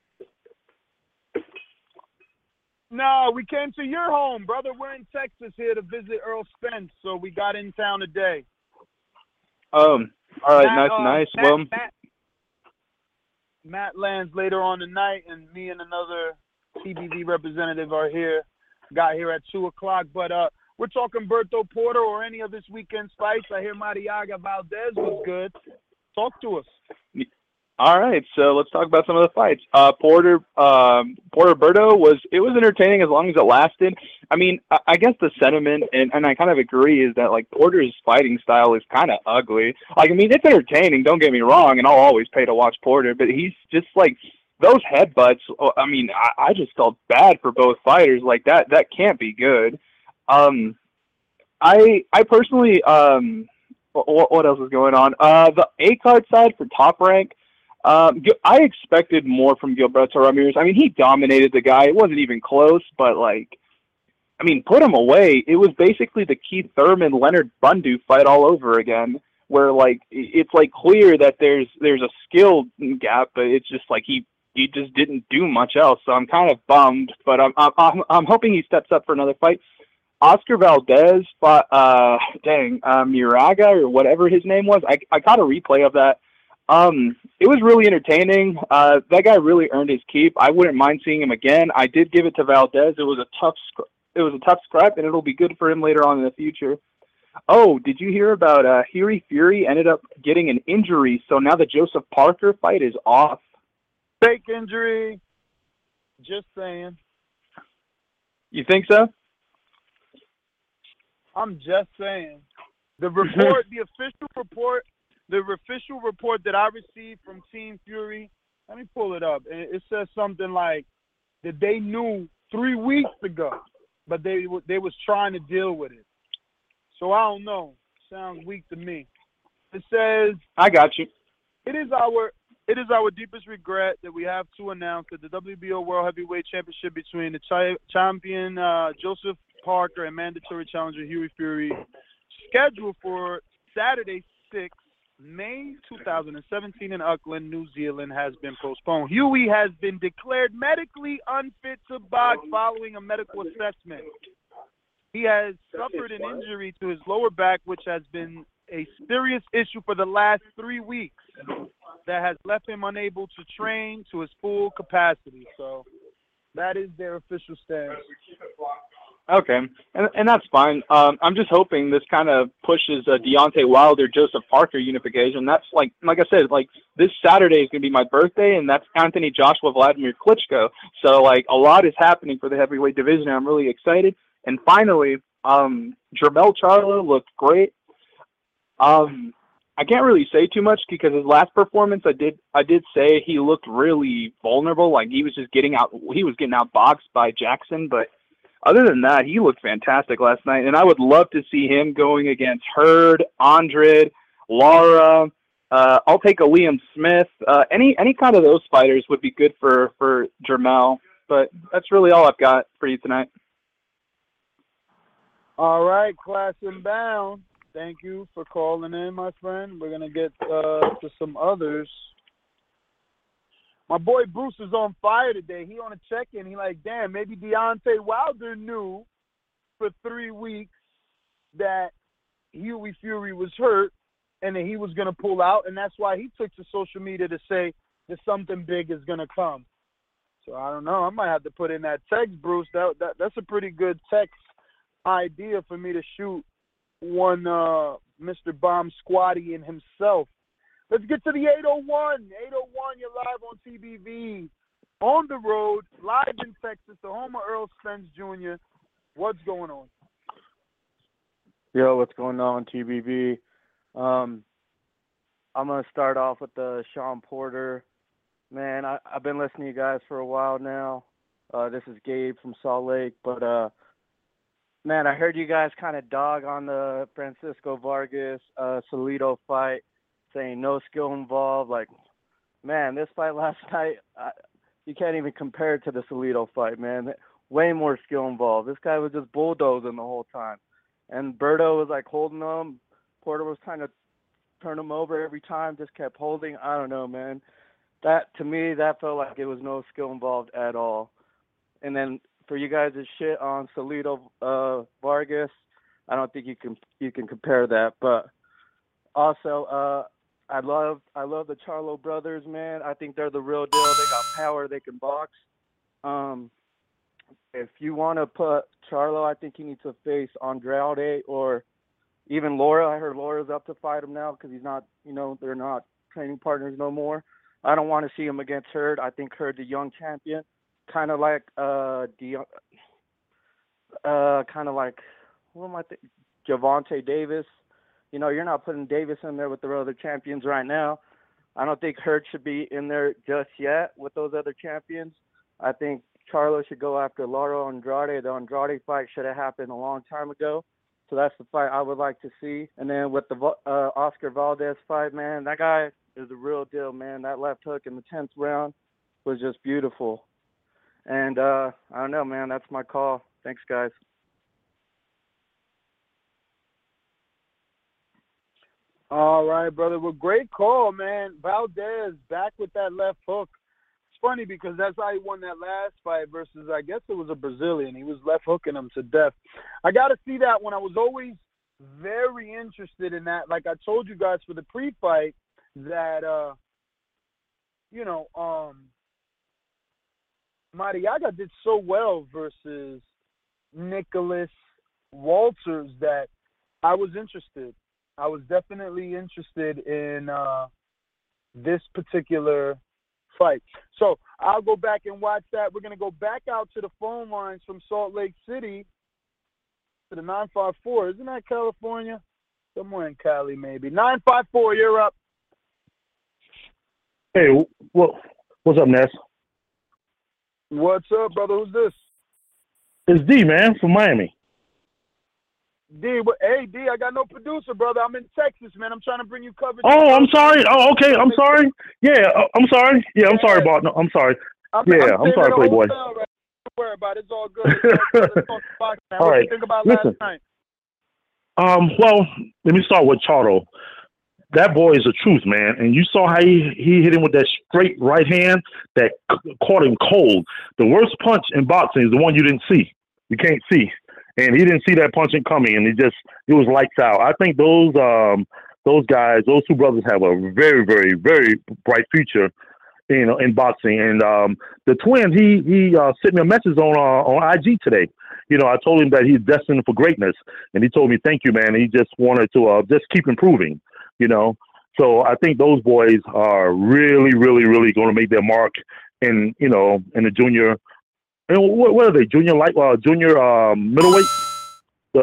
No, we came to your home, brother. We're in Texas here to visit Earl Spence, so we got in town today. Um, all right, Matt, nice, uh, nice. Matt, Well, Matt, Matt lands later on tonight, and me and another T B V representative are here. Got here at two o'clock, but uh, we're talking Berto Porter or any of this weekend's fights. I hear Mariaga Valdez was good. Talk to us. all right, so let's talk about some of the fights. Uh, Porter, um, Porter Berto was it was entertaining as long as it lasted. I mean, I, I guess the sentiment, and, and I kind of agree, is that like Porter's fighting style is kind of ugly. Like, I mean, it's entertaining. Don't get me wrong, and I'll always pay to watch Porter, but he's just like those headbutts. I mean, I, I just felt bad for both fighters. Like that, that can't be good. Um, I, I personally, um, what, what else is going on? Uh, the A card side for Top Rank. Um, I expected more from Gilberto Ramirez. I mean, he dominated the guy. It wasn't even close, but like, I mean, put him away. It was basically the Keith Thurman Leonard Bundu fight all over again, where like it's like clear that there's there's a skill gap, but it's just like he he just didn't do much else. So I'm kind of bummed, but I'm I'm I'm hoping he steps up for another fight. Oscar Valdez fought uh dang uh, Miraga or whatever his name was. I I caught a replay of that. Um, it was really entertaining. Uh, that guy really earned his keep. I wouldn't mind seeing him again. I did give it to Valdez. It was a tough, it was a tough scrap, and it'll be good for him later on in the future. Oh, did you hear about uh, Hiri Fury ended up getting an injury, so now the Joseph Parker fight is off? Fake injury. Just saying. You think so? I'm just saying. The report, the official report. The official report that I received from Team Fury, let me pull it up. It says something like that they knew three weeks ago but they they was trying to deal with it. So I don't know. Sounds weak to me. It says, I got you. It is our it is our deepest regret that we have to announce that the W B O World Heavyweight Championship between the chi- champion uh, Joseph Parker and mandatory challenger Hughie Fury, scheduled for Saturday, sixth May two thousand seventeen in Auckland, New Zealand, has been postponed. Hughie has been declared medically unfit to box following a medical assessment. He has suffered an injury to his lower back, which has been a serious issue for the last three weeks that has left him unable to train to his full capacity. So that is their official stance. Okay, and and that's fine. Um, I'm just hoping this kind of pushes uh, Deontay Wilder, Joseph Parker unification. That's like, like I said, like this Saturday is going to be my birthday, and that's Anthony Joshua Vladimir Klitschko. So like a lot is happening for the heavyweight division. I'm really excited. And finally, um, Jermell Charlo looked great. Um, I can't really say too much because his last performance, I did, I did say he looked really vulnerable. Like he was just getting out, he was getting out boxed by Jackson. But other than that, he looked fantastic last night. And I would love to see him going against Hurd, Andrade, Lara. Uh, I'll take a Liam Smith. Uh, any, any kind of those fighters would be good for, for Jermell. But that's really all I've got for you tonight. All right, Class and Bound. Thank you for calling in, my friend. We're going to get uh, to some others. My boy Bruce is on fire today. He on a check-in. He like, damn, maybe Deontay Wilder knew for three weeks that Hughie Fury was hurt and that he was going to pull out, and that's why he took to social media to say that something big is going to come. So I don't know. I might have to put in that text, Bruce. That, that That's a pretty good text idea for me to shoot one uh, Mister Bomb Squatty in himself. Let's get to the eight oh one. eight oh one, you're live on T B V. On the road, live in Texas, the home of Earl Spence Junior What's going on? Yo, what's going on, T B V? Um, I'm going to start off with the Sean Porter. Man, I, I've been listening to you guys for a while now. Uh, this is Gabe from Salt Lake, but uh, man, I heard you guys kind of dog on the Francisco Vargas, uh, Salido fight, saying no skill involved. Like, man, this fight last night, I, you can't even compare it to the Salido fight, man. Way more skill involved. This guy was just bulldozing the whole time. And Berto was, like, holding him. Porter was trying to turn him over every time, just kept holding. I don't know, man. That, to me, that felt like it was no skill involved at all. And then for you guys to shit on Salido uh, Vargas, I don't think you can you can compare that. But also, uh, I love I love the Charlo brothers, man. I think they're the real deal. They got power. They can box. Um, if you want to put Charlo, I think he needs to face Andrade or even Lara. I heard Laura's up to fight him now because he's not, you know, they're not training partners no more. I don't want to see him against Hurd. I think Hurd's a young champion. Kind of like uh, De- uh, kind of like what am I thinking? Gervonta Davis. You know, you're not putting Davis in there with the other champions right now. I don't think Hurd should be in there just yet with those other champions. I think Charlo should go after Lara Andrade. The Andrade fight should have happened a long time ago. So that's the fight I would like to see. And then with the uh, Oscar Valdez fight, man, that guy is the real deal, man. That left hook in the tenth round was just beautiful. And uh, I don't know, man. That's my call. Thanks, guys. All right, brother. Well, great call, man. Valdez back with that left hook. It's funny because that's how he won that last fight versus, I guess it was a Brazilian. He was left hooking him to death. I got to see that one. I was always very interested in that. Like I told you guys for the pre-fight that, uh, you know, um, Mariaga did so well versus Nicholas Walters that I was interested. I was definitely interested in uh, this particular fight. So I'll go back and watch that. We're going to go back out to the phone lines from Salt Lake City to the nine five four. Isn't that California? Somewhere in Cali, maybe. nine five four, you're up. Hey, what, what's up, Ness? What's up, brother? Who's this? It's D, man, from Miami. D, but, hey, D, I got no producer, brother. I'm in Texas, man. I'm trying to bring you coverage. Oh, I'm sorry. Oh, okay. I'm sorry. Yeah, uh, I'm sorry. Yeah, I'm sorry, Bart. No, I'm sorry. I'm, yeah, I'm, I'm sorry, Playboy. Right? Don't worry about it. It's all good. It's all good. Let's talk about it, man. All What right. you think about Listen, last night? Um, well, let me start with Charlo. That boy is the truth, man. And you saw how he, he hit him with that straight right hand that c- caught him cold. The worst punch in boxing is the one you didn't see. You can't see. And he didn't see that punching coming, and he just it was lights out. I think those um those guys, those two brothers, have a very, very, very bright future, you know, in boxing. And um, the twin, he he uh, sent me a message on uh, on I G today. You know, I told him that he's destined for greatness, and he told me, "Thank you, man." And he just wanted to uh, just keep improving. You know, so I think those boys are really, really, really going to make their mark in you know in the junior. And what, what are they? Junior light, uh, junior um, middleweight, the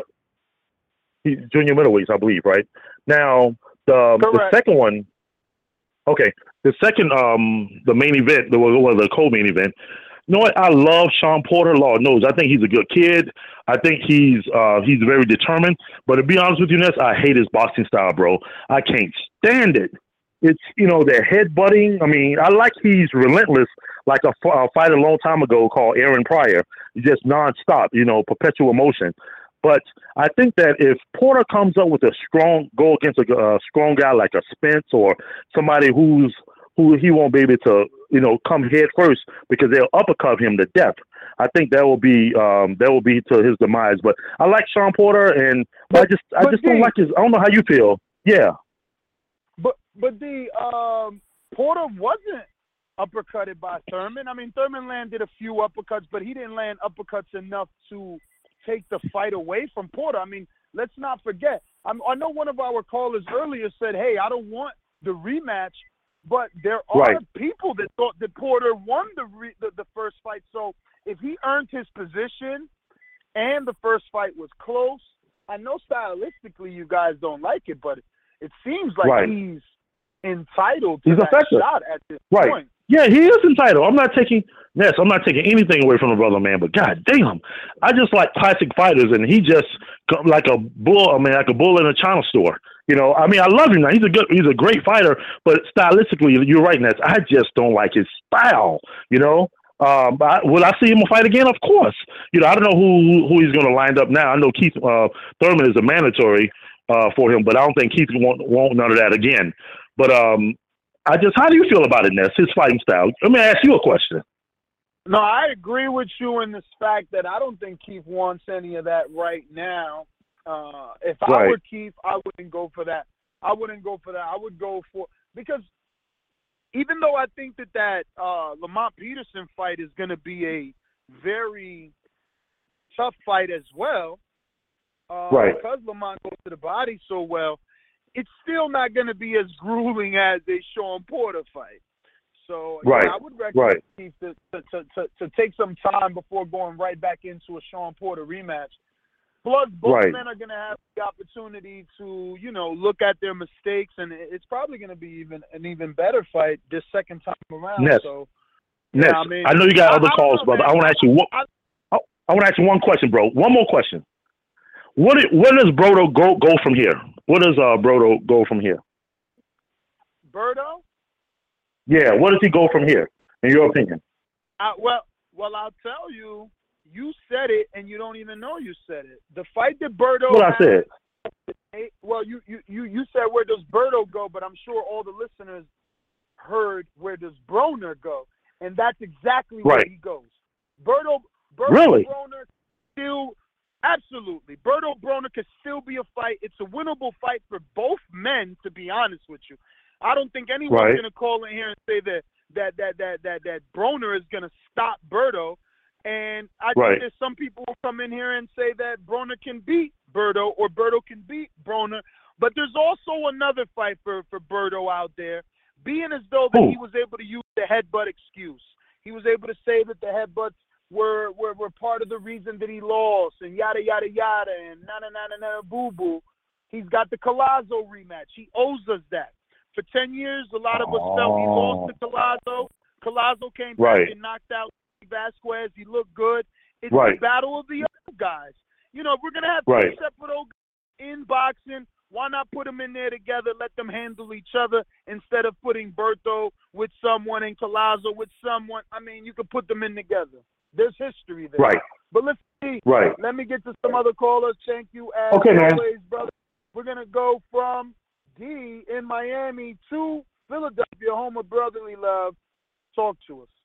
junior middleweights, I believe. Right now, the the second one. Okay, the second, um, the main event, the well, the co-main event. You know what? I love Sean Porter. Lord knows, I think he's a good kid. I think he's uh, he's very determined. But to be honest with you, Ness, I hate his boxing style, bro. I can't stand it. It's, you know, their headbutting. I mean, I like he's relentless, like a, a fight a long time ago called Aaron Pryor. Just nonstop, you know, perpetual motion. But I think that if Porter comes up with a strong, go against a, a strong guy like a Spence or somebody who's who he won't be able to, you know, come head first because they'll uppercut him to death. I think that will be um, that will be to his demise. But I like Sean Porter, and but, I just I just don't like his. I don't know how you feel. Yeah. But but the um, Porter wasn't uppercutted by Thurman. I mean, Thurman landed a few uppercuts, but he didn't land uppercuts enough to take the fight away from Porter. I mean, let's not forget. I'm, I know one of our callers earlier said, "Hey, I don't want the rematch," but there are right. people that thought that Porter won the, re, the the first fight. So if he earned his position and the first fight was close, I know stylistically you guys don't like it, but it seems like right. he's entitled to he's that effective. shot at this right. point. Yeah, he is entitled. I'm not taking yes, I'm not taking anything away from the brother, man. But god damn, I just like classic fighters, and he just like a bull. I mean, like a bull in a china store. You know, I mean, I love him now. He's a good, he's a great fighter. But stylistically, you're right, Ness. I just don't like his style. You know, um, I, will I see him fight again? Of course. You know, I don't know who who he's going to line up now. I know Keith uh, Thurman is a mandatory uh, for him, but I don't think Keith won't want none of that again. But um. I just, how do you feel about it, Ness, his fighting style? Let me ask you a question. No, I agree with you in this fact that I don't think Keith wants any of that right now. Uh, if right. I were Keith, I wouldn't go for that. I wouldn't go for that. I would go for, because even though I think that that uh, Lamont Peterson fight is going to be a very tough fight as well, uh, right. because Lamont goes to the body so well, it's still not going to be as grueling as a Sean Porter fight. So right. yeah, I would recommend right. Keith to, to, to, to, to take some time before going right back into a Sean Porter rematch. Plus, both right. men are going to have the opportunity to, you know, look at their mistakes, and it's probably going to be even an even better fight this second time around. Ness, so, Ness, yeah, I, mean, I know you got I, other I calls, know, brother. Man. I want to ask you one. I, I, I want to ask you one question, bro. One more question. What where does Brodo go go from here? Where does uh, Brodo go from here? Berto? Yeah, where does he go from here, in your opinion? Uh, well, well, I'll tell you. You said it, and you don't even know you said it. The fight that Berto What I said? Had, well, you, you, you, you said where does Berto go, but I'm sure all the listeners heard where does Broner go, and that's exactly right. where he goes. Berto, Berto really? Broner still, absolutely. Berto Broner could still be a fight. It's a winnable fight for both men, to be honest with you. I don't think anyone's right. going to call in here and say that that that that that, that Broner is going to stop Berto. And I right. think there's some people will come in here and say that Broner can beat Berto or Berto can beat Broner. But there's also another fight for, for Berto out there, being as though that Ooh. he was able to use the headbutt excuse. He was able to say that the headbutts were, were, were part of the reason that he lost and yada, yada, yada, and na-na-na-na-na, boo-boo. He's got the Collazo rematch. He owes us that. For ten years, a lot of us oh. felt he lost to Collazo. Collazo came back right. and knocked out Vasquez. He looked good. It's Right. the battle of the old guys. You know, if we're gonna have Right. two separate old guys in boxing, why not put them in there together? Let them handle each other instead of putting Berto with someone and Collazo with someone. I mean, you could put them in together. There's history there. Right. But let's see. Right. Let me get to some other callers. Thank you as Okay, man. always, brother. We're gonna go from D in Miami to Philadelphia, home of brotherly love. Talk to us.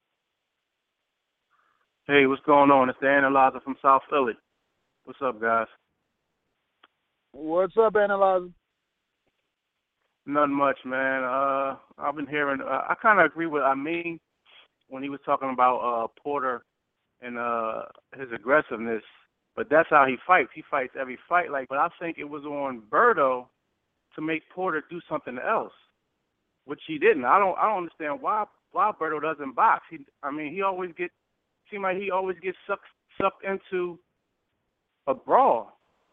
Hey, what's going on? It's the Analyzer from South Philly. What's up, guys? What's up, Analyzer? Nothing much, man. Uh, I've been hearing. Uh, I kind of agree with Amin when he was talking about uh, Porter and uh, his aggressiveness. But that's how he fights. He fights every fight like. But I think it was on Berto to make Porter do something else, which he didn't. I don't. I don't understand why why Berto doesn't box. He. I mean, he always get. Seem like he always gets sucked sucked into a brawl.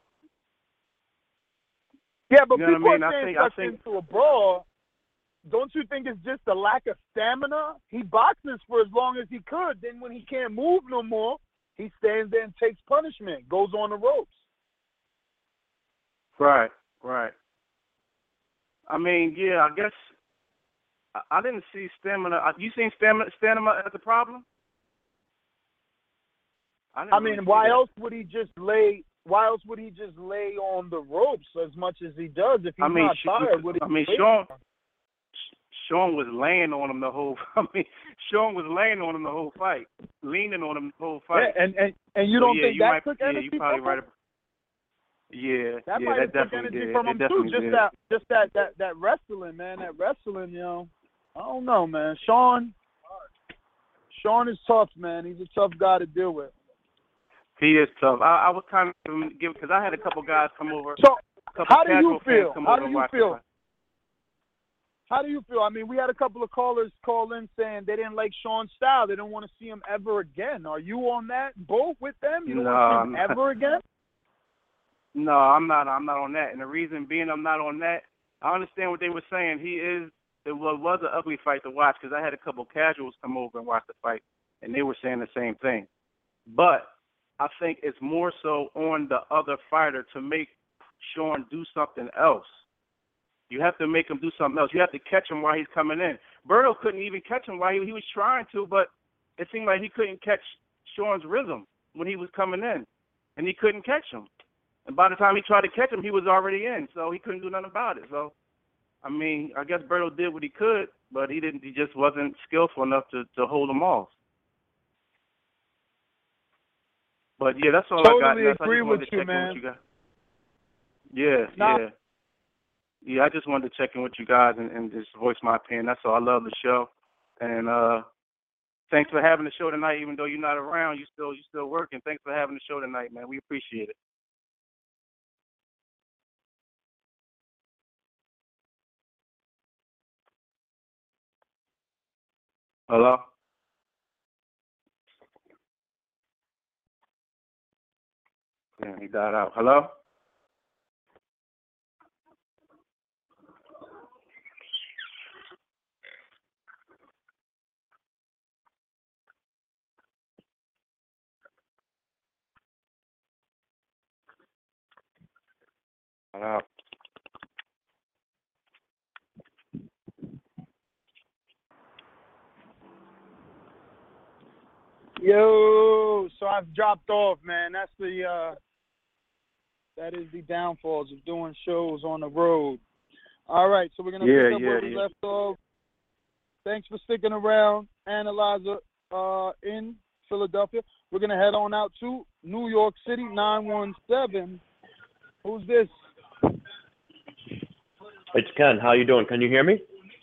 Yeah, but You know people what I mean? are I saying think- I sucked think- into a brawl. Don't you think it's just a lack of stamina? He boxes for as long as he could. Then when he can't move no more, he stands there and takes punishment, goes on the ropes. Right, right. I mean, yeah, I guess I, I didn't see stamina. uh, You seen stamina, stamina as a problem? I, didn't I really mean, see why that. else would he just lay? Why else would he just lay on the ropes as much as he does if he's I mean, not Sh- tired? Would he I mean, wait? Sean, Sean was laying on him the whole. I mean, Sean was laying on him the whole fight, leaning on him the whole fight. Yeah, and and and you So, don't yeah, think you that might, took yeah, energy you probably from right. him? ab- Yeah, That yeah, might that have took definitely energy did. from It him too. definitely Just did. that, just that, that, that wrestling, man. That wrestling, you know. I don't know, man. Sean, Sean is tough, man. He's a tough guy to deal with. He is tough. I, I was kind of give because I had a couple guys come over. So, a couple how do you casual fans feel? come How over do and you watch the feel? fight. How do you feel? I mean, we had a couple of callers call in saying they didn't like Sean's style. They don't want to see him ever again. Are you on that boat with them? You don't No, want to see I'm him not. ever again? No, I'm not. I'm not on that. And the reason being I'm not on that, I understand what they were saying. He is. It was, was an ugly fight to watch because I had a couple casuals come over and watch the fight, and they were saying the same thing. But I think it's more so on the other fighter to make Sean do something else. You have to make him do something else. You have to catch him while he's coming in. Berto couldn't even catch him while he, he was trying to, but it seemed like he couldn't catch Sean's rhythm when he was coming in, and he couldn't catch him. And by the time he tried to catch him, he was already in, so he couldn't do nothing about it. So, I mean, I guess Berto did what he could, but he didn't. He just wasn't skillful enough to, to hold him off. But yeah, that's all Totally I got. Ness. I agree just wanted with to you, check in man. with you guys. Yeah, Nah. yeah. Yeah, I just wanted to check in with you guys and, and just voice my opinion. That's all. I love the show. And uh, thanks for having the show tonight, even though you're not around. You still you still working. Thanks for having the show tonight, man. We appreciate it. Hello? Yeah, he died out. Hello? Hello? Yo, so I've dropped off, man. That's the uh, that is the downfalls of doing shows on the road. All right, so we're gonna Yeah, pick up yeah, where we yeah. left off. Thanks for sticking around, Analyzer, uh, in Philadelphia. We're gonna head on out to New York City, nine one seven. Who's this? It's Ken. How you doing? Can you hear me?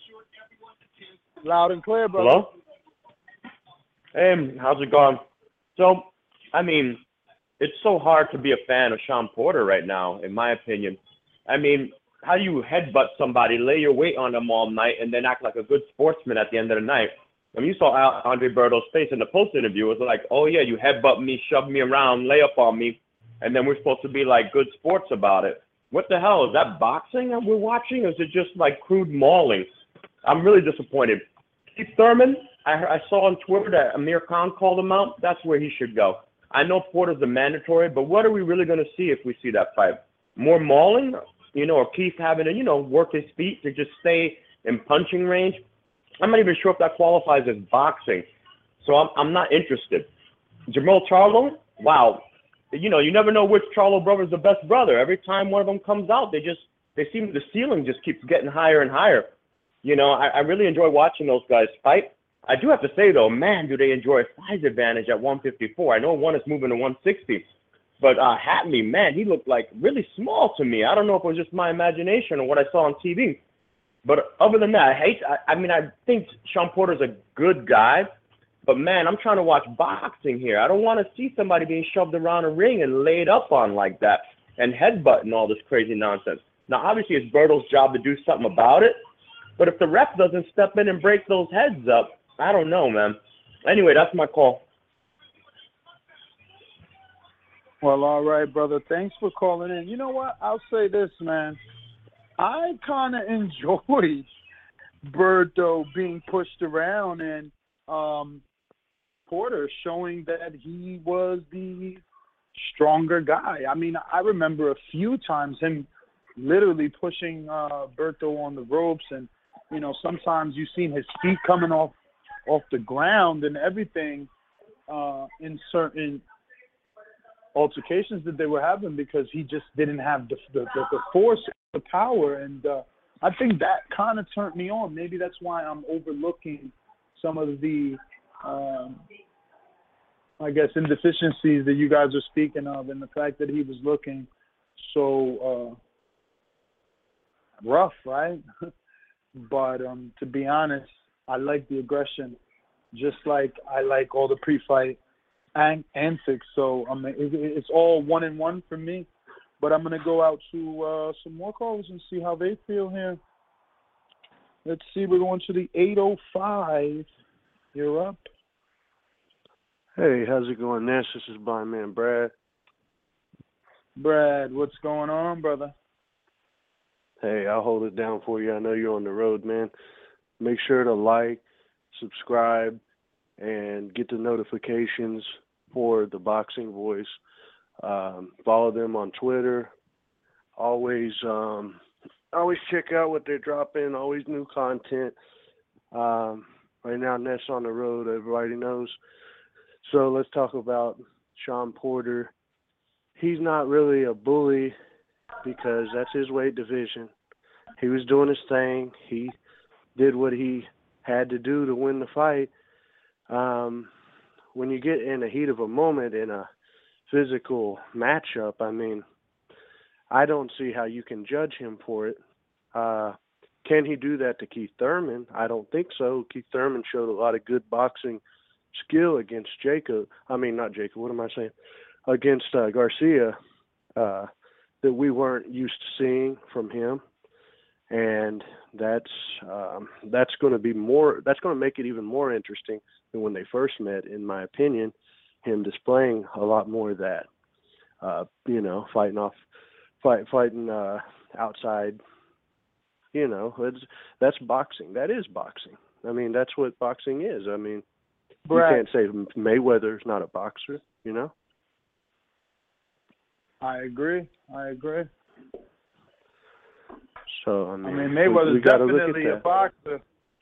Loud and clear, brother. Hello? Hey, how's it going? So, I mean, it's so hard to be a fan of Sean Porter right now, in my opinion. I mean, how do you headbutt somebody, lay your weight on them all night, and then act like a good sportsman at the end of the night? I mean, you saw Al- Andre Berto's face in the post-interview. It was like, oh, yeah, you headbutt me, shove me around, lay up on me, and then we're supposed to be like good sports about it. What the hell? Is that boxing that we're watching, or is it just like crude mauling? I'm really disappointed. Keith Thurman, I, I saw on Twitter that Amir Khan called him out. That's where he should go. I know Porter's the mandatory, but what are we really going to see if we see that fight? More mauling, you know, or Keith having to, you know, work his feet to just stay in punching range? I'm not even sure if that qualifies as boxing. So I'm I'm not interested. Jermell Charlo, wow. You know, you never know which Charlo brother is the best brother. Every time one of them comes out, they just, they seem, the ceiling just keeps getting higher and higher. You know, I, I really enjoy watching those guys fight. I do have to say, though, man, do they enjoy a size advantage at one fifty-four. I know one is moving to one sixty. But uh, Hatley, man, he looked like really small to me. I don't know if it was just my imagination or what I saw on T V. But other than that, I hate, I, I mean, I think Shawn Porter's a good guy. But, man, I'm trying to watch boxing here. I don't want to see somebody being shoved around a ring and laid up on like that and headbutting all this crazy nonsense. Now, obviously, it's Berto's job to do something about it. But if the ref doesn't step in and break those heads up, I don't know, man. Anyway, that's my call. Well, all right, brother. Thanks for calling in. You know what? I'll say this, man. I kind of enjoyed Berto being pushed around and um, Porter showing that he was the stronger guy. I mean, I remember a few times him literally pushing uh, Berto on the ropes, and, you know, sometimes you've seen his feet coming off off the ground and everything uh, in certain altercations that they were having because he just didn't have the the, the, the force, the power, and uh, I think that kind of turned me on. Maybe that's why I'm overlooking some of the, um, I guess, indeficiencies that you guys are speaking of, and the fact that he was looking so uh, rough, right? But um, to be honest, I like the aggression, just like I like all the pre-fight an- antics. So I mean, it, it's all one and one for me. But I'm gonna go out to uh, some more callers and see how they feel here. Let's see. We're going to the eight oh five. You're up. Hey, how's it going, Ness? This is Blind Man Brad. Brad, what's going on, brother? Hey, I'll hold it down for you. I know you're on the road, man. Make sure to like, subscribe, and get the notifications for the Boxing Voice. Um, follow them on Twitter. Always, um, always check out what they're dropping. Always new content. Um, right now, Ness on the road. Everybody knows. So let's talk about Shawn Porter. He's not really a bully because that's his weight division. He was doing his thing. He did what he had to do to win the fight. Um, when you get in the heat of a moment in a physical matchup, I mean, I don't see how you can judge him for it. Uh, can he do that to Keith Thurman? I don't think so. Keith Thurman showed a lot of good boxing skill against Jacob. I mean, not Jacob. What am I saying? Against uh, Garcia uh, that we weren't used to seeing from him. And that's um, that's going to be more. That's going to make it even more interesting than when they first met, in my opinion. Him displaying a lot more of that, uh, you know, fighting off, fight, fighting uh, outside. You know, it's, that's boxing. That is boxing. I mean, that's what boxing is. I mean, Brad, you can't say Mayweather's not a boxer. You know. I agree. I agree. So I mean, I mean Mayweather's we, we gotta definitely look at a boxer.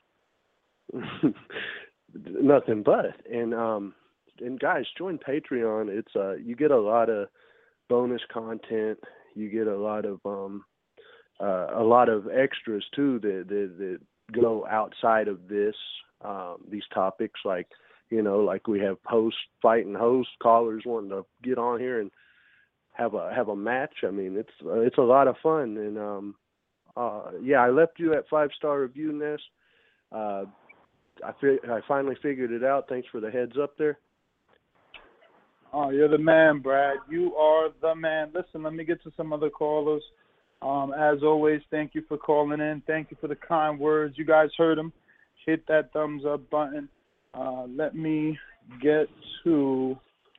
Nothing but. And um and guys, join Patreon. It's uh you get a lot of bonus content. You get a lot of um uh, a lot of extras too that, that that go outside of this um these topics, like, you know, like we have host fighting host callers wanting to get on here and have a have a match. I mean, it's uh, it's a lot of fun. And um uh yeah, I left you at five star review, Ness. Uh I fi- I finally figured it out. Thanks for the heads up there. Oh, you're the man, Brad. You are the man. Listen, let me get to some other callers. Um, as always, thank you for calling in. Thank you for the kind words. You guys heard them. Hit that thumbs up button. Uh, let me get to,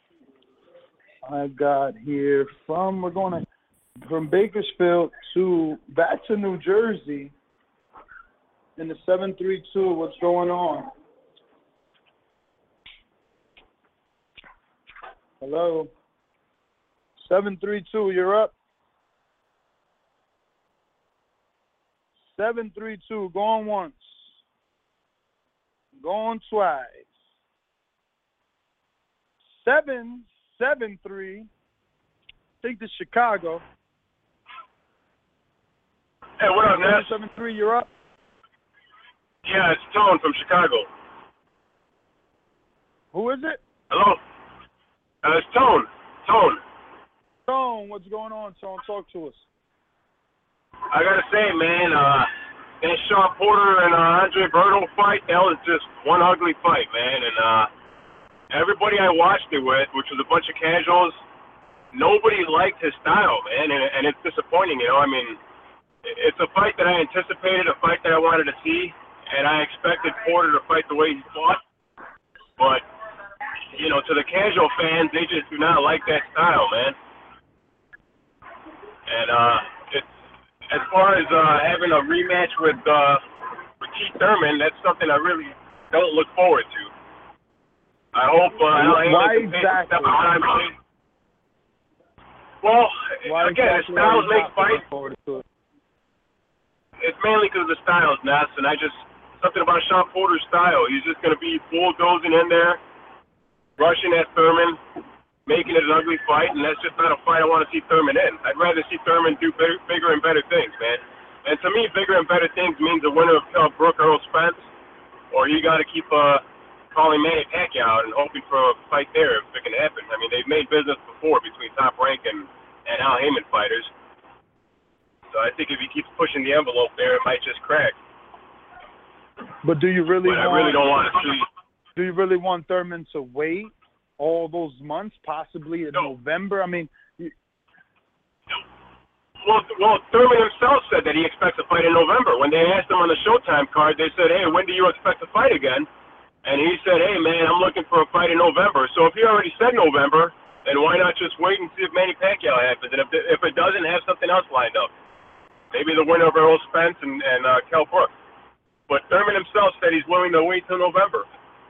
I got here from, we're going to, from Bakersfield to, back to New Jersey in the seven three two. What's going on? Hello. seven three two, you're up. seven three two, going once. Going twice. seven seven three, think to Chicago. Hey, what up, Ness? seven seven three, you're up. Yeah, it's Tone from Chicago. Who is it? Hello? Uh, it's Tone. Tone. Tone, what's going on, Tone? Talk to us. I gotta say, man, uh, that Shawn Porter and uh, Andre Berto fight, that was just one ugly fight, man. And uh, everybody I watched it with, which was a bunch of casuals, nobody liked his style, man. And, and it's disappointing, you know. I mean, it's a fight that I anticipated, a fight that I wanted to see, and I expected Porter to fight the way he fought. But, you know, to the casual fans, they just do not like that style, man. And uh, it's, as far as uh, having a rematch with, uh, with Keith Thurman, that's something I really don't look forward to. I hope uh, Al Why Haymon can exactly? step behind me. Well, Why again, exactly styles are you make not fights. looking forward to it? It's mainly because of the styles, Ness, and I just, something about Shawn Porter's style. He's just going to be bulldozing in there, rushing at Thurman, making it an ugly fight, and that's just not a fight I want to see Thurman in. I'd rather see Thurman do bigger, bigger and better things, man. And to me, bigger and better things means the winner of Kell Brook or Earl Spence, or you got to keep uh, calling Manny Pacquiao out and hoping for a fight there if it can happen. I mean, they've made business before between Top Rank and, and Al Haymon fighters. So I think if he keeps pushing the envelope there, it might just crack. But do you really But I want, really don't want to see. do you really want Thurman to wait all those months, possibly in No. November? I mean, you, Well, well, Thurman himself said that he expects to fight in November. When they asked him on the Showtime card, they said, hey, when do you expect to fight again? And he said, hey, man, I'm looking for a fight in November. So if he already said November, then why not just wait and see if Manny Pacquiao happens? And if, if it doesn't, have something else lined up. Maybe the winner of Earl Spence and, and uh, Kell Brook. But Thurman himself said he's willing to wait till November.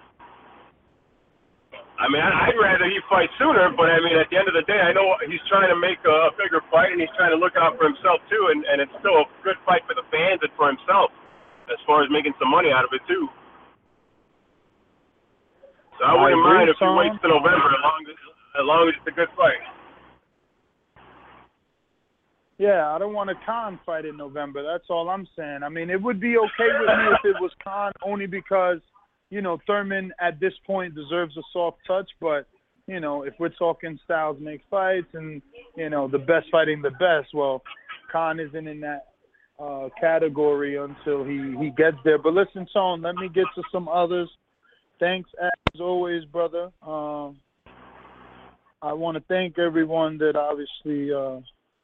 I mean, I'd rather he fight sooner, but I mean, at the end of the day, I know he's trying to make a bigger fight, and he's trying to look out for himself too, and, and it's still a good fight for the fans and for himself, as far as making some money out of it too. So I wouldn't I agree, mind if he Tom. waits till November, as long as, as long as it's a good fight. yeah, I don't want a Khan fight in November. That's all I'm saying. I mean, it would be okay with me if it was Khan, only because, you know, Thurman at this point deserves a soft touch, but, you know, if we're talking styles make fights and, you know, the best fighting the best, well, Khan isn't in that uh, category until he, he gets there. But listen, Tone, let me get to some others. Thanks, as always, brother. Um, I want to thank everyone that obviously uh,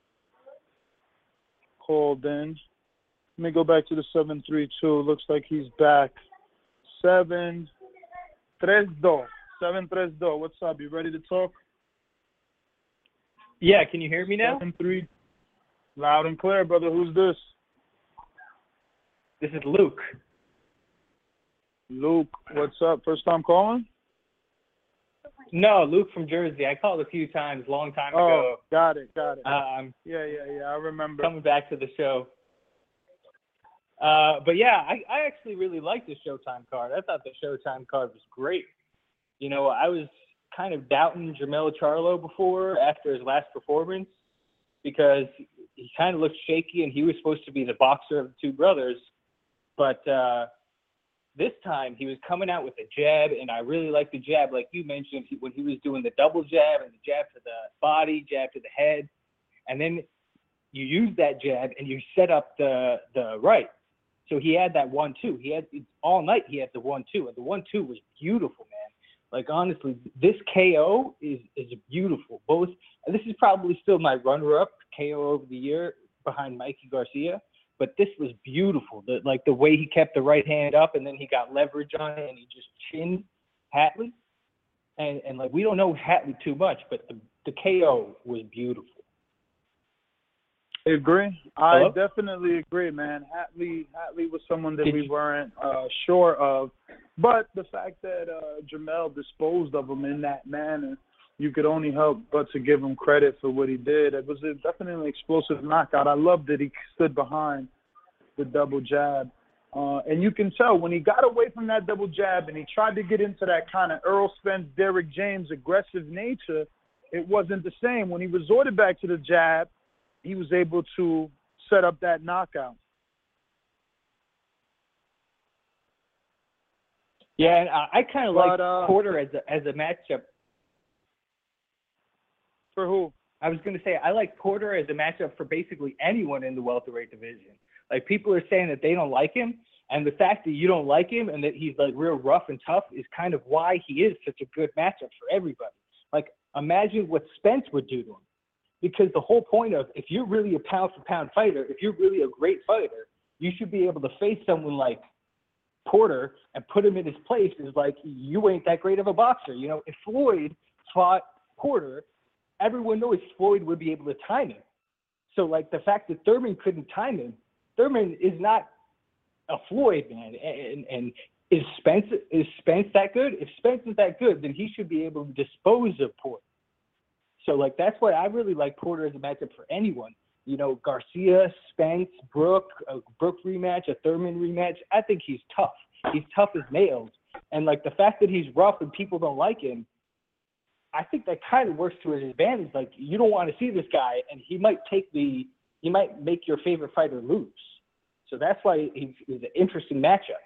called in. Let me go back to the seven three two. Looks like he's back. Seven, tres dos. Seven tres dos. What's up? You ready to talk? Yeah, can you hear me now? Seven three. Loud and clear, brother. Who's this? This is Luke. Luke. What's up? First time calling? No, Luke from Jersey. I called a few times, long time Oh, ago. got it, got it. Um, yeah, yeah, yeah. I remember. coming back to the show. Uh, but yeah, I, I actually really liked the Showtime card. I thought the Showtime card was great. You know, I was kind of doubting Jermell Charlo before after his last performance because he kind of looked shaky and he was supposed to be the boxer of the two brothers. But uh, this time he was coming out with a jab, and I really liked the jab, like you mentioned, he, when he was doing the double jab and the jab to the body, jab to the head, and then you use that jab and you set up the the right. So he had that one two. He had all night. He had the one two, and the one two was beautiful, man. Like honestly, this K O is is beautiful. Both. And this is probably still my runner-up K O over the year behind Mikey Garcia. But this was beautiful. The, like the way he kept the right hand up, and then he got leverage on it, and he just chinned Hatley. And and like we don't know Hatley too much, but the the K O was beautiful. I agree. I Hello? definitely agree, man. Hatley, Hatley was someone that Did we you- weren't uh, sure of, but the fact that uh, Jermell disposed of him in that manner, you could only help but to give him credit for what he did. It was a, definitely an explosive knockout. I loved that he stood behind the double jab. Uh, and you can tell when he got away from that double jab and he tried to get into that kind of Earl Spence, Derrick James aggressive nature, it wasn't the same. When he resorted back to the jab, he was able to set up that knockout. Yeah, and I, I kind of like uh, Porter as a, as a matchup. For who? I was going to say I like Porter as a matchup for basically anyone in the welterweight division. Like, people are saying that they don't like him, and the fact that you don't like him and that he's like real rough and tough is kind of why he is such a good matchup for everybody. Like, imagine what Spence would do to him. Because the whole point of, if you're really a pound for pound fighter, if you're really a great fighter, you should be able to face someone like Porter and put him in his place. Is like, you ain't that great of a boxer. You know, if Floyd fought Porter, everyone knows Floyd would be able to time him. So, like, the fact that Thurman couldn't time him, Thurman is not a Floyd, man. And, and is Spence is Spence that good? If Spence is that good, then he should be able to dispose of Porter. So, like, that's why I really like Porter as a matchup for anyone. You know, Garcia, Spence, Brook, a Brook rematch, a Thurman rematch. I think he's tough. He's tough as nails. And, like, the fact that he's rough and people don't like him, I think that kind of works to his advantage. Like, you don't want to see this guy, and he might take the – he might make your favorite fighter lose. So that's why he's, he's an interesting matchup.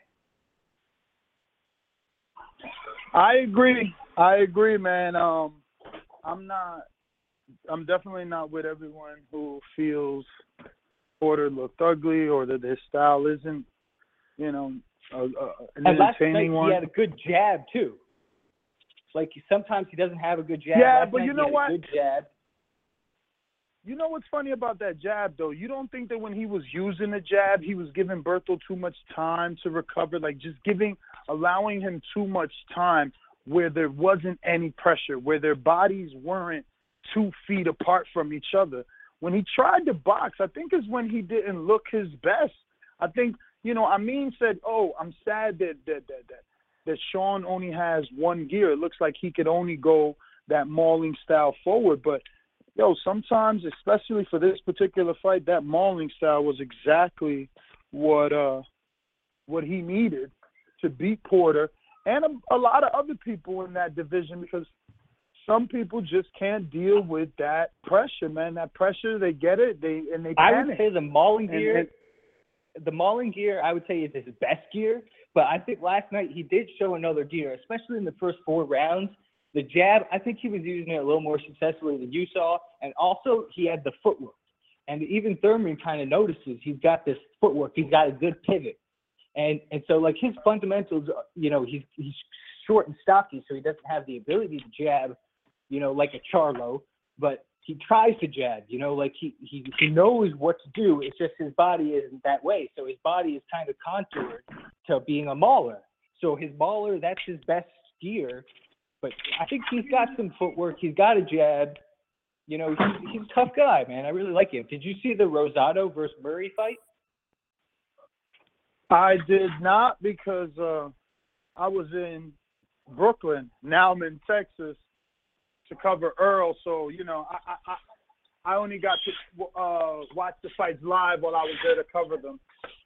I agree. I agree, man. Um, I'm not – I'm definitely not with everyone who feels Porter looked ugly or that his style isn't, you know, a, a, an and last entertaining night one. He had a good jab, too. Like, sometimes he doesn't have a good jab. Yeah, last but night you he know had what? A good jab. You know what's funny about that jab, though? You don't think that when he was using the jab, he was giving Berthel too much time to recover, like just giving, allowing him too much time where there wasn't any pressure, where their bodies weren't two feet apart from each other. When he tried to box, I think is when he didn't look his best. I think, you know, Amin said, oh, I'm sad that that that that, that Sean only has one gear. It looks like he could only go that mauling style forward, but yo, sometimes, especially for this particular fight, that mauling style was exactly what uh, what he needed to beat Porter and a, a lot of other people in that division, because some people just can't deal with that pressure, man. That pressure, they get it, they and they panic. I would say the mauling gear, and, and, the mauling gear, I would say is his best gear. But I think last night he did show another gear, especially in the first four rounds. The jab, I think he was using it a little more successfully than you saw. And also, he had the footwork. And even Thurman kind of notices he's got this footwork. He's got a good pivot. And and so, like, his fundamentals, you know, he's, he's short and stocky, so he doesn't have the ability to jab, you know, like a Charlo. But he tries to jab, you know, like he, he, he knows what to do. It's just his body isn't that way. So his body is kind of contoured to being a mauler. So his mauler, that's his best gear. But I think he's got some footwork. He's got a jab. You know, he's, he's a tough guy, man. I really like him. Did you see the Rosado versus Murray fight? I did not, because uh, I was in Brooklyn. Now I'm in Texas to cover Earl. So, you know, I I, I only got to uh, watch the fights live while I was there to cover them.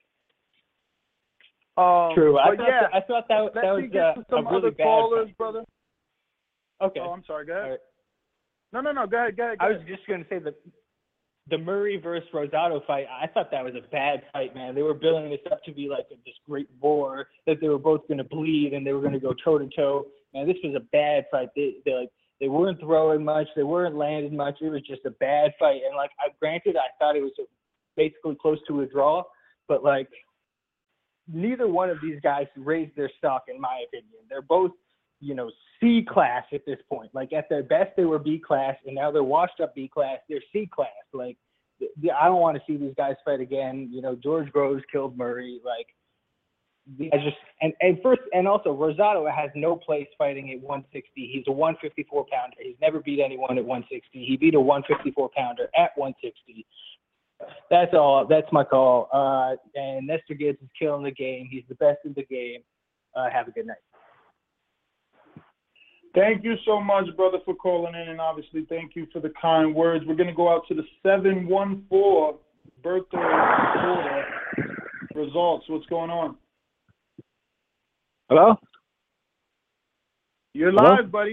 Um, True. I but thought yeah, that, I thought that, that let was me get to uh, some a really other bad callers, fight. brother. Okay. Oh, I'm sorry. Go ahead. Right. No, no, no. Go ahead. Go ahead. Go I was ahead. just going to say that the Murray versus Rosado fight, I thought that was a bad fight, man. They were building this up to be like a, this great war, that they were both going to bleed and they were going to go toe-to-toe. Man, this was a bad fight. They, they, like, they weren't throwing much. They weren't landing much. It was just a bad fight. And, like, I granted, I thought it was basically close to a draw, but, like, neither one of these guys raised their stock, in my opinion. They're both, you know, C class at this point. Like, at their best, they were B class, and now they're washed up B class. They're C class. Like, th- th- I don't want to see these guys fight again. You know, George Groves killed Murray. Like, I just and, and first and also Rosado has no place fighting at one sixty. He's a one fifty-four pounder. He's never beat anyone at one sixty. He beat a one fifty-four pounder at one sixty. That's all. That's my call. Uh, and Nestor Gibbs is killing the game. He's the best in the game. Uh, have a good night. Thank you so much, brother, for calling in, and obviously thank you for the kind words. We're going to go out to the seven one four Bertho Porter results. What's going on? Hello? You're Hello? live, buddy.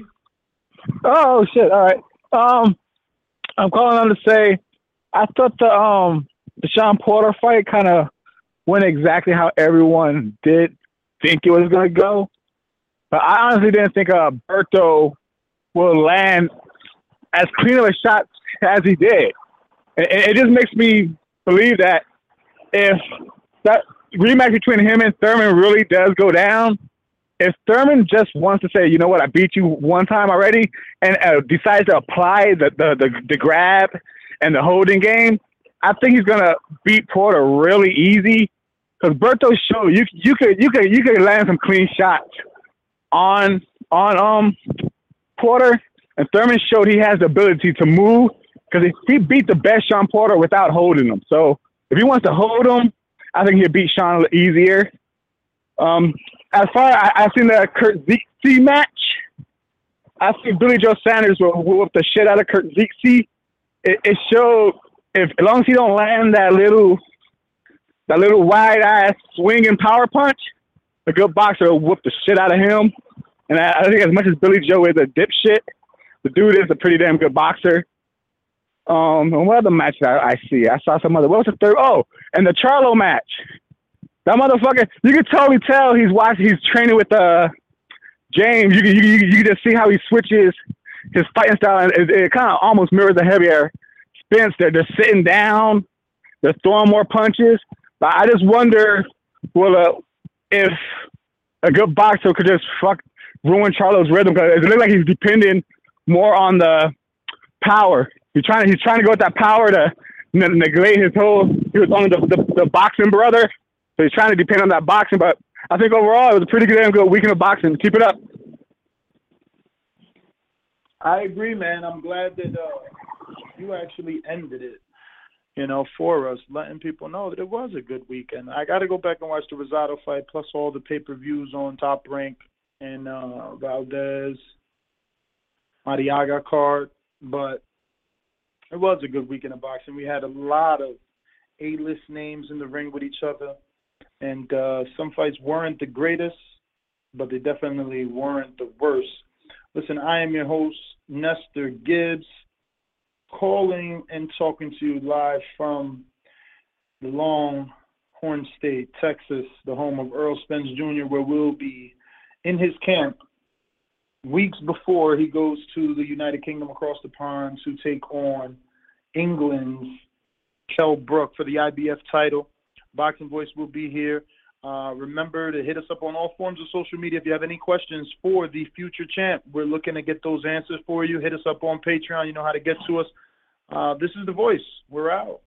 Oh shit! All right. Um, I'm calling on to say, I thought the um the Shawn Porter fight kind of went exactly how everyone did think it was gonna go, but I honestly didn't think uh Berto will land as clean of a shot as he did. And it, it just makes me believe that if that rematch between him and Thurman really does go down, if Thurman just wants to say, you know what, I beat you one time already, and uh, decides to apply the, the, the, the grab and the holding game, I think he's gonna beat Porter really easy. Because Berto showed you you could you could you could land some clean shots on on um Porter, and Thurman showed he has the ability to move because he beat the best Shawn Porter without holding him. So if he wants to hold him, I think he'll beat Shawn a little easier. Um, as far as I, I've seen the Kurt Zeekse match, I think Billy Joe Sanders will whoop the shit out of Kurt Zeekse. It, it showed if as long as he don't land that little that little wide ass swinging power punch, a good boxer will whoop the shit out of him. And I, I think as much as Billy Joe is a dipshit, the dude is a pretty damn good boxer. Um, and what other match I, I see? I saw some other. What was the third? Oh, and the Charlo match. That motherfucker, you can totally tell he's watching. He's training with uh James. You can you, you, you can just see how he switches his fighting style, and it, it kind of almost mirrors the heavier Spence. They're they're sitting down, they're throwing more punches. But I just wonder, well, uh, if a good boxer could just fuck ruin Charlo's rhythm, because it looks like he's depending more on the power. He's trying to he's trying to go with that power to n- neglect his whole. He was only the, the the boxing brother. So he's trying to depend on that boxing, but I think overall it was a pretty good, good weekend of boxing. Keep it up. I agree, man. I'm glad that uh, you actually ended it, you know, for us, letting people know that it was a good weekend. I got to go back and watch the Rosado fight, plus all the pay-per-views on Top Rank and uh, Valdez, Mariaga card, but it was a good weekend of boxing. We had a lot of A-list names in the ring with each other. And uh, some fights weren't the greatest, but they definitely weren't the worst. Listen, I am your host, Nestor Gibbs, calling and talking to you live from the Longhorn State, Texas, the home of Earl Spence Junior, where we'll be in his camp weeks before he goes to the United Kingdom across the pond to take on England's Kell Brook for the I B F title. Boxing Voice will be here. Uh, remember to hit us up on all forms of social media if you have any questions for the future champ. We're looking to get those answers for you. Hit us up on Patreon. You know how to get to us. Uh, this is The Voice. We're out.